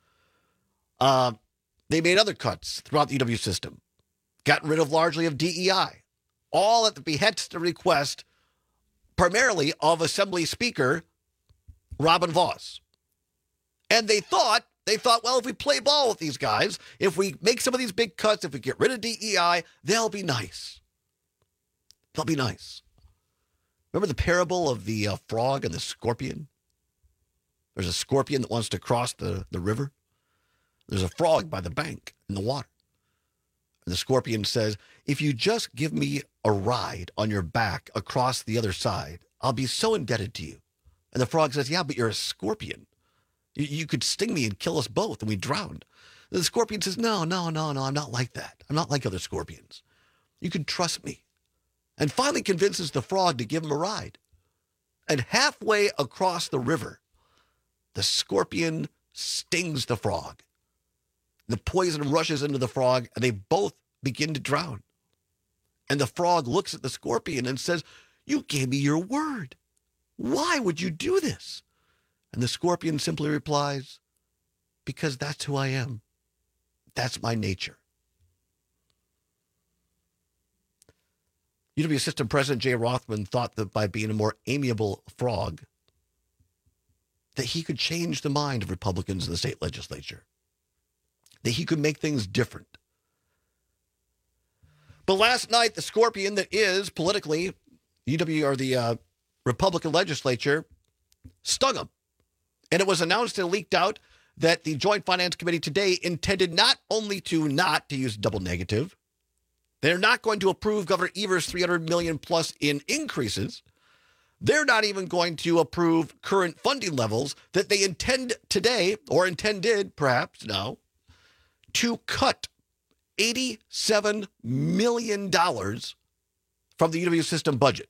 [SPEAKER 13] Uh, they made other cuts throughout the U W system, gotten rid of largely of D E I, all at the behest and request primarily of Assembly Speaker Robin Vos. And they thought, they thought, well, if we play ball with these guys, if we make some of these big cuts, if we get rid of D E I, they'll be nice. They'll be nice. Remember the parable of the uh, frog and the scorpion? There's a scorpion that wants to cross the, the river. There's a frog by the bank in the water. And the scorpion says, if you just give me a ride on your back across the other side, I'll be so indebted to you. And the frog says, yeah, but you're a scorpion. You, you could sting me and kill us both and we drowned. And the scorpion says, no, no, no, no, I'm not like that. I'm not like other scorpions. You can trust me. And finally convinces the frog to give him a ride. And halfway across the river, the scorpion stings the frog. The poison rushes into the frog, and they both begin to drown. And the frog looks at the scorpion and says, you gave me your word. Why would you do this? And the scorpion simply replies, because that's who I am. That's my nature. U W System President Jay Rothman thought that by being a more amiable frog, that he could change the mind of Republicans in the state legislature, that he could make things different. But last night, the scorpion that is politically U W or the uh, Republican legislature stung him. And it was announced and leaked out that the Joint Finance Committee today intended not only to not, to use double negative, they're not going to approve Governor Evers' three hundred million dollars plus in increases. They're not even going to approve current funding levels that they intend today, or intended perhaps now, to cut eighty-seven million dollars from the U W system budget.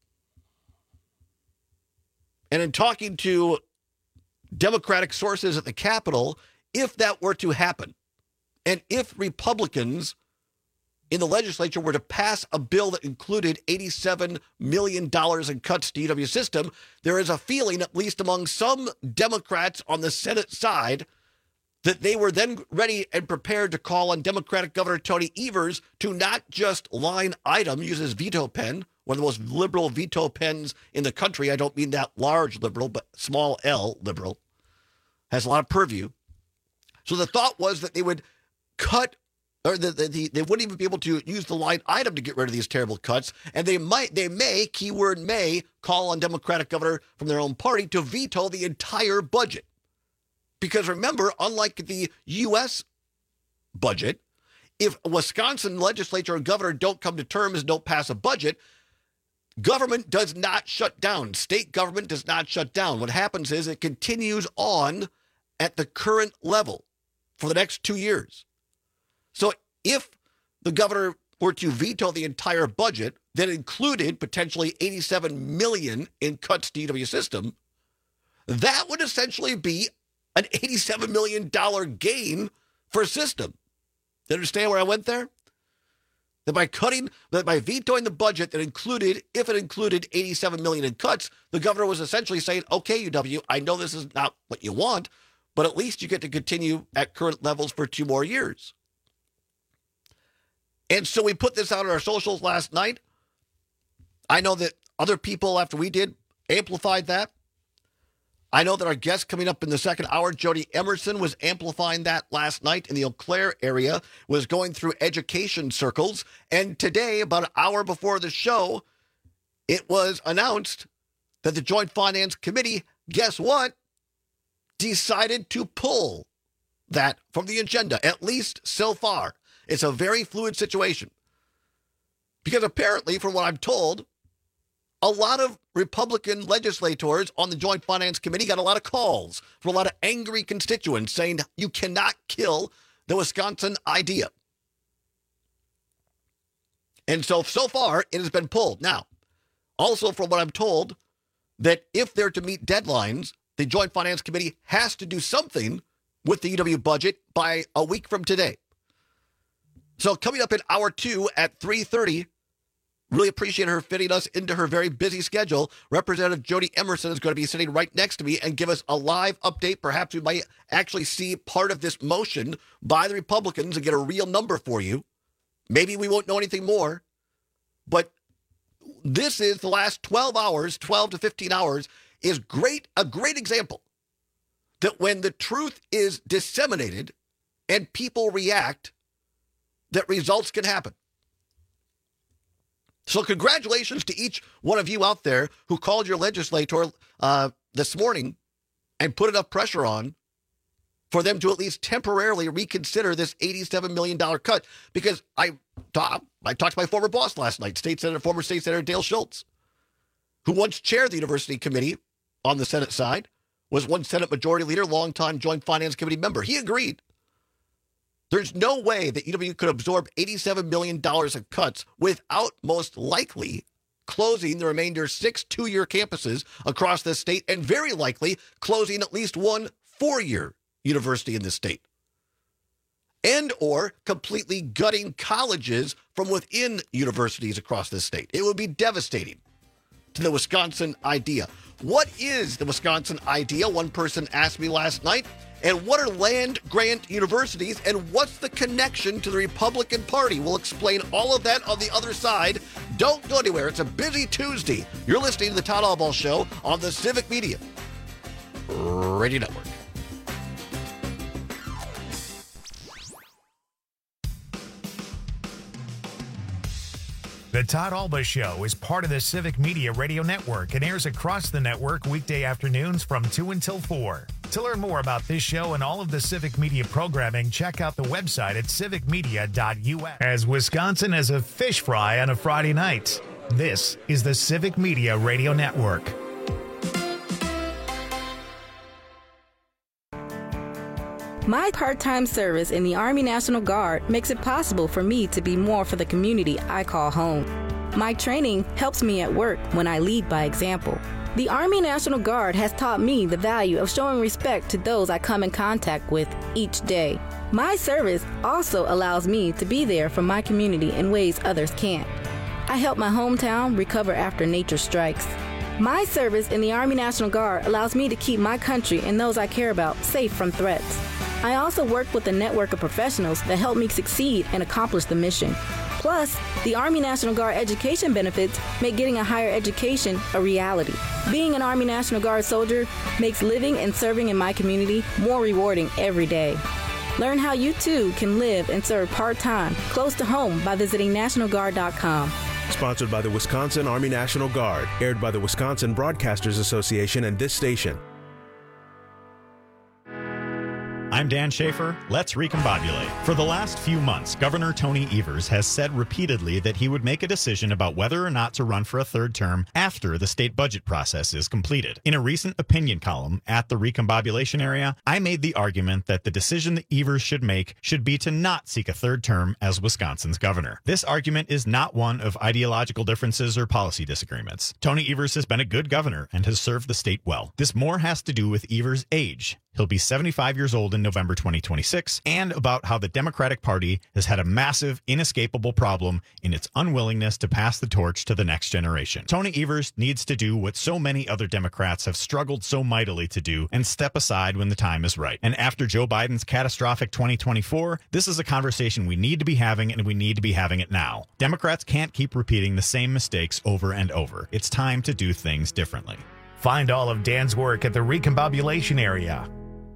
[SPEAKER 13] And in talking to Democratic sources at the Capitol, if that were to happen, and if Republicans in the legislature were to pass a bill that included eighty-seven million dollars in cuts to U W system, there is a feeling, at least among some Democrats on the Senate side, that they were then ready and prepared to call on Democratic Governor Tony Evers to not just line item, use his veto pen, one of the most liberal veto pens in the country. I don't mean that large liberal, but small L liberal. Has a lot of purview. So the thought was that they would cut, or the, the, the, they wouldn't even be able to use the line item to get rid of these terrible cuts. And they might, they may, keyword may, call on Democratic governor from their own party to veto the entire budget. Because remember, unlike the U S budget, if a Wisconsin legislature and governor don't come to terms and don't pass a budget, government does not shut down. State government does not shut down. What happens is it continues on at the current level for the next two years. So if the governor were to veto the entire budget that included potentially eighty-seven million dollars in cuts to U W system, that would essentially be an eighty-seven million dollars gain for a system. You understand where I went there? That by cutting, that by vetoing the budget that included, if it included eighty-seven million dollars in cuts, the governor was essentially saying, okay, U W, I know this is not what you want, but at least you get to continue at current levels for two more years. And so we put this out on our socials last night. I know that other people, after we did, amplified that. I know that our guest coming up in the second hour, Jody Emerson, was amplifying that last night in the Eau Claire area, was going through education circles. And today, about an hour before the show, it was announced that the Joint Finance Committee, guess what, decided to pull that from the agenda, at least so far. It's a very fluid situation. Because apparently, from what I'm told, a lot of Republican legislators on the Joint Finance Committee got a lot of calls from a lot of angry constituents saying you cannot kill the Wisconsin idea. And so, so far, it has been pulled. Now, also from what I'm told, that if they're to meet deadlines, the Joint Finance Committee has to do something with the U W budget by a week from today. So coming up in hour two at three thirty, really appreciate her fitting us into her very busy schedule. Representative Jody Emerson is going to be sitting right next to me and give us a live update. Perhaps we might actually see part of this motion by the Republicans and get a real number for you. Maybe we won't know anything more. But this is the last twelve hours, twelve to fifteen hours, is great, a great example that when the truth is disseminated and people react, that results can happen. So congratulations to each one of you out there who called your legislator uh, this morning and put enough pressure on for them to at least temporarily reconsider this eighty-seven million dollars cut. Because I, I talked to my former boss last night, State Senator, former State Senator Dale Schultz, who once chaired the University Committee on the Senate side, was one Senate Majority Leader, longtime Joint Finance Committee member. He agreed. There's no way that U W could absorb eighty-seven million dollars of cuts without most likely closing the remainder six two-year campuses across the state and very likely closing at least one four-year university in the state. And or completely gutting colleges from within universities across the state. It would be devastating to the Wisconsin idea. What is the Wisconsin idea? One person asked me last night. And what are land-grant universities, and what's the connection to the Republican Party? We'll explain all of that on the other side. Don't go anywhere. It's a busy Tuesday. You're listening to the Todd Albaugh Show on the Civic Media. Radio Network.
[SPEAKER 12] The Todd Alba Show is part of the Civic Media Radio Network and airs across the network weekday afternoons from two until four. To learn more about this show and all of the Civic Media programming, check out the website at civic media dot u s. As Wisconsin has a fish fry on a Friday night, this is the Civic Media Radio Network.
[SPEAKER 3] My part-time service in the Army National Guard makes it possible for me to be more for the community I call home. My training helps me at work when I lead by example. The Army National Guard has taught me the value of showing respect to those I come in contact with each day. My service also allows me to be there for my community in ways others can't. I help my hometown recover after nature strikes. My service in the Army National Guard allows me to keep my country and those I care about safe from threats. I also work with a network of professionals that help me succeed and accomplish the mission. Plus, the Army National Guard education benefits make getting a higher education a reality. Being an Army National Guard soldier makes living and serving in my community more rewarding every day. Learn how you too can live and serve part-time, close to home by visiting national guard dot com.
[SPEAKER 4] Sponsored by the Wisconsin Army National Guard, aired by the Wisconsin Broadcasters Association and this station.
[SPEAKER 15] I'm Dan Schaefer. Let's recombobulate. For the last few months, Governor Tony Evers has said repeatedly that he would make a decision about whether or not to run for a third term after the state budget process is completed. In a recent opinion column at the recombobulation area, I made the argument that the decision that Evers should make should be to not seek a third term as Wisconsin's governor. This argument is not one of ideological differences or policy disagreements. Tony Evers has been a good governor and has served the state well. This more has to do with Evers' age. He'll be seventy-five years old in November twenty twenty-six, and about how the Democratic Party has had a massive, inescapable problem in its unwillingness to pass the torch to the next generation. Tony Evers needs to do what so many other Democrats have struggled so mightily to do and step aside when the time is right. And after Joe Biden's catastrophic twenty twenty-four, this is a conversation we need to be having, and we need to be having it now. Democrats can't keep repeating the same mistakes over and over. It's time to do things differently.
[SPEAKER 12] Find all of Dan's work at the recombobulation area.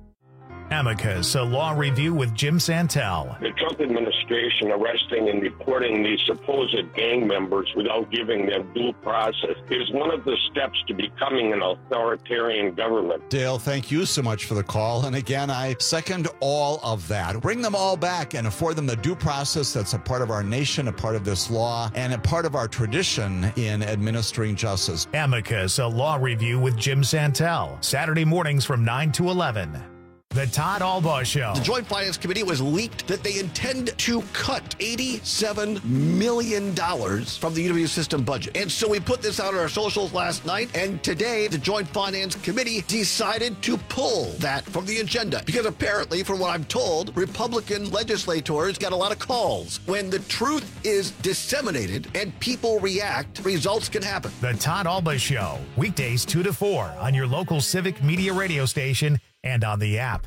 [SPEAKER 12] Amicus, a law review with Jim Santel.
[SPEAKER 17] The Trump administration arresting and deporting these supposed gang members without giving them due process is one of the steps to becoming an authoritarian government.
[SPEAKER 21] Dale, thank you so much for the call. And again, I second all of that. Bring them all back and afford them the due process that's a part of our nation, a part of this law, and a part of our tradition in administering justice.
[SPEAKER 12] Amicus, a law review with Jim Santel. Saturday mornings from nine to eleven. The Todd Alba Show.
[SPEAKER 13] The Joint Finance Committee was leaked that they intend to cut eighty-seven million dollars from the U W system budget. And so we put this out on our socials last night, and today the Joint Finance Committee decided to pull that from the agenda. Because apparently, from what I'm told, Republican legislators got a lot of calls. When the truth is disseminated and people react, results can happen.
[SPEAKER 12] The Todd Alba Show, weekdays two to four on your local Civic Media radio station and on the app.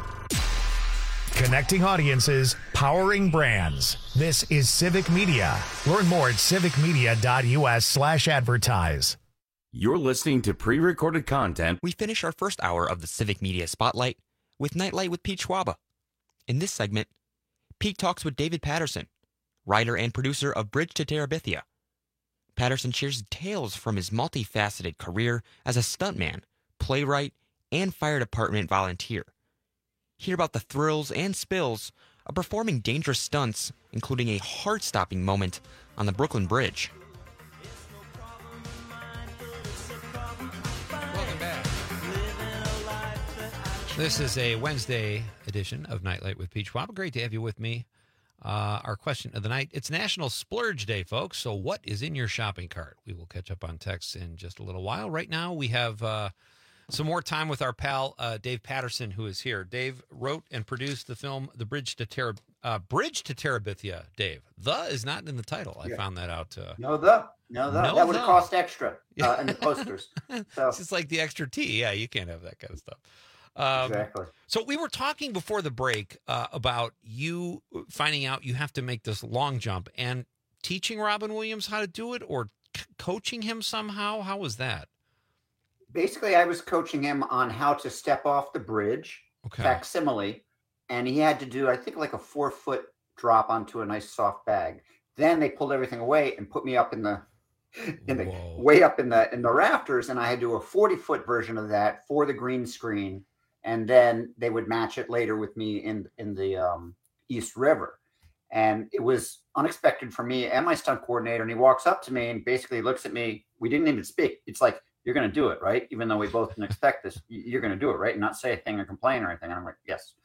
[SPEAKER 12] Connecting audiences, powering brands. This is Civic Media. Learn more at civic media dot u s slash advertise.
[SPEAKER 19] You're listening to pre-recorded content.
[SPEAKER 20] We finish our first hour of the Civic Media Spotlight with Nightlight with Pete Schwaba. In this segment, Pete talks with David Patterson, writer and producer of Bridge to Terabithia. Patterson shares tales from his multifaceted career as a stuntman, playwright, and fire department volunteer. Hear about the thrills and spills of performing dangerous stunts, including a heart-stopping moment on the Brooklyn Bridge.
[SPEAKER 10] Welcome back. This is a Wednesday edition of Nightlight with Pete Schwab. Great to have you with me. Uh, our question of the night, it's National Splurge Day, folks. So what is in your shopping cart? We will catch up on texts in just a little while. Right now, we have uh, some more time with our pal, uh, Dave Patterson, who is here. Dave wrote and produced the film The Bridge to Ter- uh, Bridge to Terabithia, Dave. The is not in the title. I yeah. found that out. Uh,
[SPEAKER 23] no, the. No, the.
[SPEAKER 10] No,
[SPEAKER 23] that would
[SPEAKER 10] the.
[SPEAKER 23] have cost extra uh, in the posters. So.
[SPEAKER 10] It's just like the extra T. Yeah, you can't have that kind of stuff. Um,
[SPEAKER 23] exactly.
[SPEAKER 10] So we were talking before the break uh, about you finding out you have to make this long jump and teaching Robin Williams how to do it, or c- coaching him somehow. How was that?
[SPEAKER 5] basically, I was coaching him on how to step off the bridge,
[SPEAKER 10] okay.
[SPEAKER 5] facsimile, and he had to do, I think, like a four foot drop onto a nice soft bag. Then they pulled everything away and put me up in the, in the Whoa. way up in the in the rafters, and I had to do a forty foot version of that for the green screen, and then they would match it later with me in in the um, East River. And it was unexpected for me and my stunt coordinator. And he walks up to me and basically looks at me. We didn't even speak. It's like, you're going to do it, right? Even though we both didn't expect this, you're going to do it, right? And not say a thing or complain or anything. And I'm like, yes.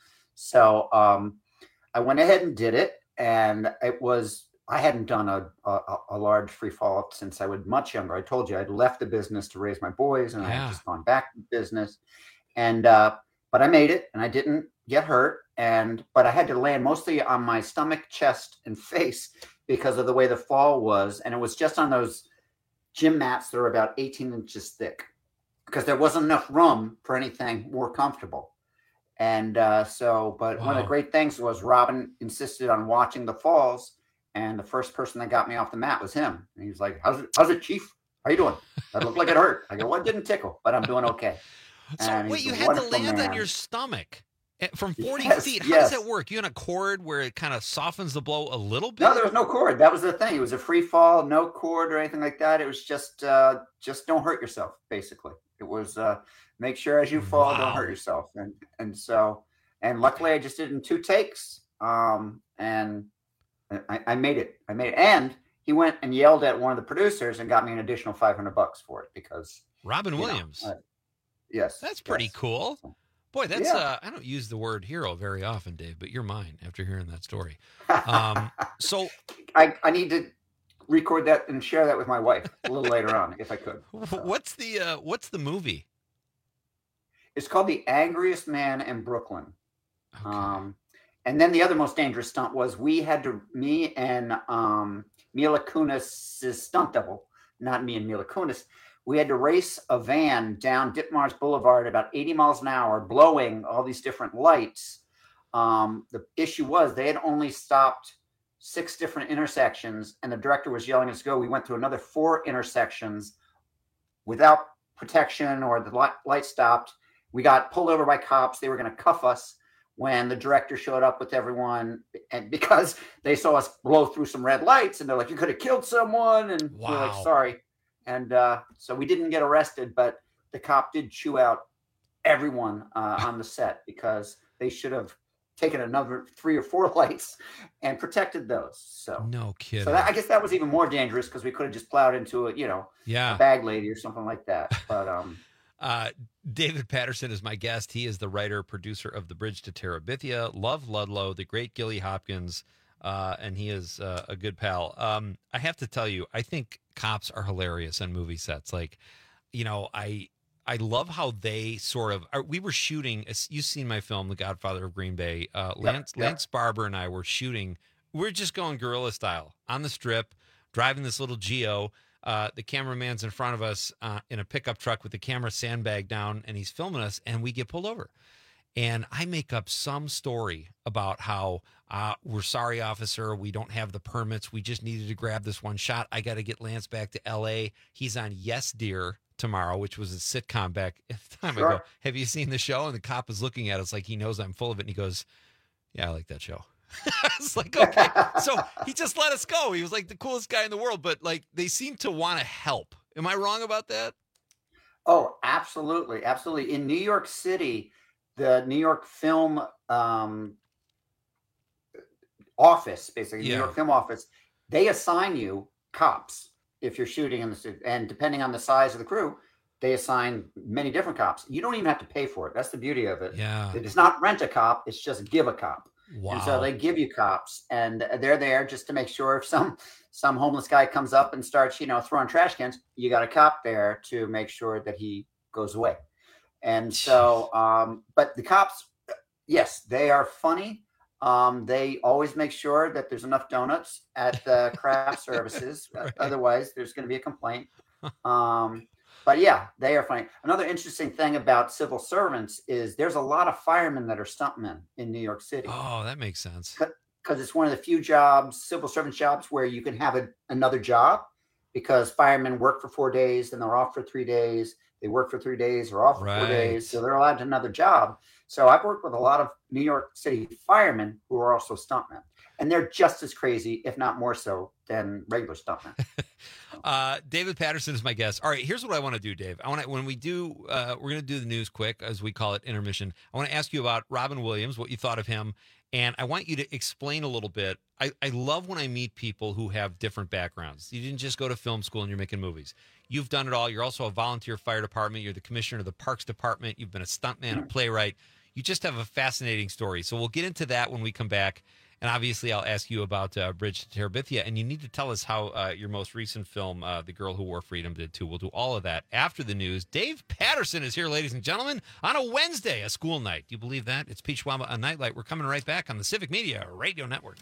[SPEAKER 5] So um, I went ahead and did it. And it was, I hadn't done a, a, a large free fall up since I was much younger. I told you I'd left the business to raise my boys, and yeah. I had just gone back to the business. And, uh, but I made it, and I didn't get hurt. And, but I had to land mostly on my stomach, chest, and face because of the way the fall was. And it was just on those gym mats that are about eighteen inches thick because there wasn't enough room for anything more comfortable. And uh, so, but wow. one of the great things was Robin insisted on watching the falls. And the first person that got me off the mat was him. And he was like, how's it, how's it, Chief? How you doing? That looked like it hurt. I go, well, it didn't tickle, but I'm doing okay.
[SPEAKER 10] So
[SPEAKER 5] and
[SPEAKER 10] wait, you had to land man. on your stomach. From forty
[SPEAKER 5] yes,
[SPEAKER 10] feet, how
[SPEAKER 5] yes.
[SPEAKER 10] does that work? You on a cord where it kind of softens the blow a little bit?
[SPEAKER 5] No, there was no cord. That was the thing. It was a free fall, no cord or anything like that. It was just, uh, just don't hurt yourself, basically. It was uh, make sure as you fall, wow. don't hurt yourself. And and so, and luckily I just did it in two takes. Um, and I, I made it. I made it. And he went and yelled at one of the producers and got me an additional five hundred bucks for it because
[SPEAKER 10] Robin Williams.
[SPEAKER 5] Know, uh, yes,
[SPEAKER 10] that's pretty
[SPEAKER 5] yes.
[SPEAKER 10] cool. Boy, that's
[SPEAKER 5] yeah.
[SPEAKER 10] uh, I don't use the word hero very often, Dave, but you're mine after hearing that story. Um, so
[SPEAKER 5] I, I need to record that and share that with my wife a little later on, if I could. So.
[SPEAKER 10] What's the uh, what's the movie?
[SPEAKER 5] It's called The Angriest Man in Brooklyn.
[SPEAKER 10] Okay.
[SPEAKER 5] Um, and then the other most dangerous stunt was we had to, me and um, Mila Kunis' stunt double, not me and Mila Kunis, we had to race a van down Ditmars Boulevard at about eighty miles an hour, blowing all these different lights. Um, the issue was they had only stopped six different intersections, and the director was yelling at us to go. We went through another four intersections without protection, or the light, light stopped. We got pulled over by cops. They were going to cuff us when the director showed up with everyone, and because they saw us blow through some red lights, and they're like, you could have killed someone. And
[SPEAKER 10] wow.
[SPEAKER 5] we're like, sorry. And uh, so we didn't get arrested, but the cop did chew out everyone uh, on the set because they should have taken another three or four lights and protected those. So
[SPEAKER 10] no kidding.
[SPEAKER 5] So that, I guess that was even more dangerous because we could have just plowed into a, you know,
[SPEAKER 10] yeah.
[SPEAKER 5] a bag lady or something like that. But um,
[SPEAKER 10] uh, David Patterson is my guest. He is the writer, producer of The Bridge to Terabithia, Love Ludlow, The Great Gilly Hopkins, uh, and he is uh, a good pal. Um, I have to tell you, I think cops are hilarious on movie sets. Like, you know, I I love how they sort of are, we were shooting. You've seen my film, The Godfather of Green Bay. Uh, Lance yep, yep. Lance Barber and I were shooting. We're just going guerrilla style on the strip, driving this little Geo. Uh, the cameraman's in front of us uh, in a pickup truck with the camera sandbag down, and he's filming us, and we get pulled over. And I make up some story about how uh, we're sorry, officer. We don't have the permits. We just needed to grab this one shot. I got to get Lance back to L A. He's on Yes, Dear tomorrow, which was a sitcom back at the time. Sure. I go, have you seen the show? And the cop is looking at us like he knows I'm full of it. And he goes, yeah, I like that show. I was like, okay. So he just let us go. He was like the coolest guy in the world, but like they seem to want to help. Am I wrong about that?
[SPEAKER 5] Oh, absolutely. Absolutely. In New York City, the New York Film um, Office, basically, yeah. New York Film Office, they assign you cops if you're shooting in the city. And depending on the size of the crew, they assign many different cops. You don't even have to pay for it. That's the beauty of it.
[SPEAKER 10] Yeah.
[SPEAKER 5] It's not rent a cop. It's just give a cop.
[SPEAKER 10] Wow.
[SPEAKER 5] And so they give you cops, and they're there just to make sure if some some homeless guy comes up and starts, you know, throwing trash cans, you got a cop there to make sure that he goes away. And so, um, but the cops, yes, they are funny. Um, they always make sure that there's enough donuts at the craft services. Right. Otherwise, there's going to be a complaint. Um, but yeah, they are funny. Another interesting thing about civil servants is there's a lot of firemen that are stuntmen in New York City.
[SPEAKER 10] Oh, that makes sense.
[SPEAKER 5] Because it's one of the few jobs, civil servant jobs, where you can have a, another job, because firemen work for four days, then they're off for three days, they work for three days or off for
[SPEAKER 10] Right.
[SPEAKER 5] four days, so they're allowed another job. So I've worked with a lot of New York City firemen who are also stuntmen, and they're just as crazy, if not more so, than regular stuntmen.
[SPEAKER 10] Uh, David Patterson is my guest. All right, here's what I want to do, Dave. I want to when we do, uh, we're going to do the news quick, as we call it, intermission. I want to ask you about Robin Williams, what you thought of him, and I want you to explain a little bit. I, I love when I meet people who have different backgrounds. You didn't just go to film school and you're making movies. You've done it all. You're also a volunteer fire department. You're the commissioner of the Parks Department. You've been a stuntman, a playwright. You just have a fascinating story. So we'll get into that when we come back. And obviously, I'll ask you about uh, Bridge to Terabithia, and you need to tell us how uh, your most recent film, uh, The Girl Who Wore Freedom, did too. We'll do all of that after the news. Dave Patterson is here, ladies and gentlemen, on a Wednesday, a school night. Do you believe that? It's Pete Schwaba on Nightlight. We're coming right back on the Civic Media Radio Network.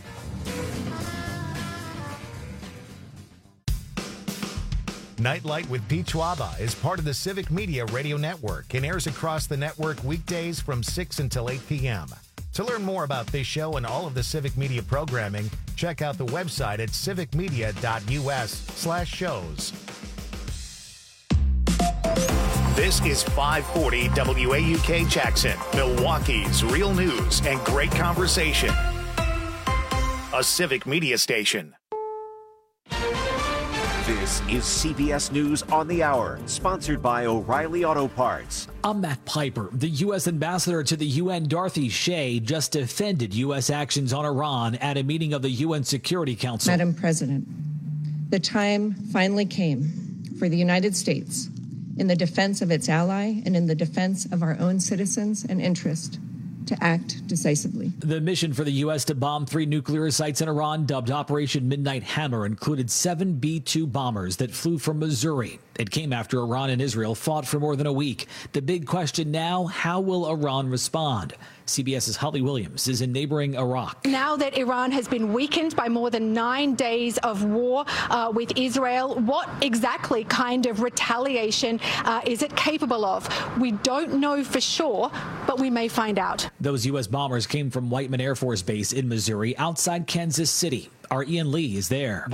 [SPEAKER 12] Nightlight with Pete Schwaba is part of the Civic Media Radio Network and airs across the network weekdays from six until eight p.m. To learn more about this show and all of the Civic Media programming, check out the website at civicmedia.us slash shows. This is five forty W A U K Jackson, Milwaukee's real news and great conversation. A Civic Media station.
[SPEAKER 2] This is C B S News on the Hour, sponsored by O'Reilly Auto Parts.
[SPEAKER 6] I'm Matt Piper. The U S ambassador to the U N, Dorothy Shea, just defended U S actions on Iran at a meeting of the U N Security Council.
[SPEAKER 7] Madam President, the time finally came for the United States, in the defense of its ally and in the defense of our own citizens and interest, to act decisively.
[SPEAKER 6] The mission for the U S to bomb three nuclear sites in Iran, dubbed Operation Midnight Hammer, included seven B two bombers that flew from Missouri. It came after Iran and Israel fought for more than a week. The big question now, how will Iran respond? CBS's Holly Williams is in neighboring Iraq.
[SPEAKER 22] Now that Iran has been weakened by more than nine days of war uh, with Israel, what exactly kind of retaliation uh, is it capable of? We don't know for sure, but we may find out.
[SPEAKER 6] Those U S bombers came from Whiteman Air Force Base in Missouri, outside Kansas City. Our Ian Lee is there.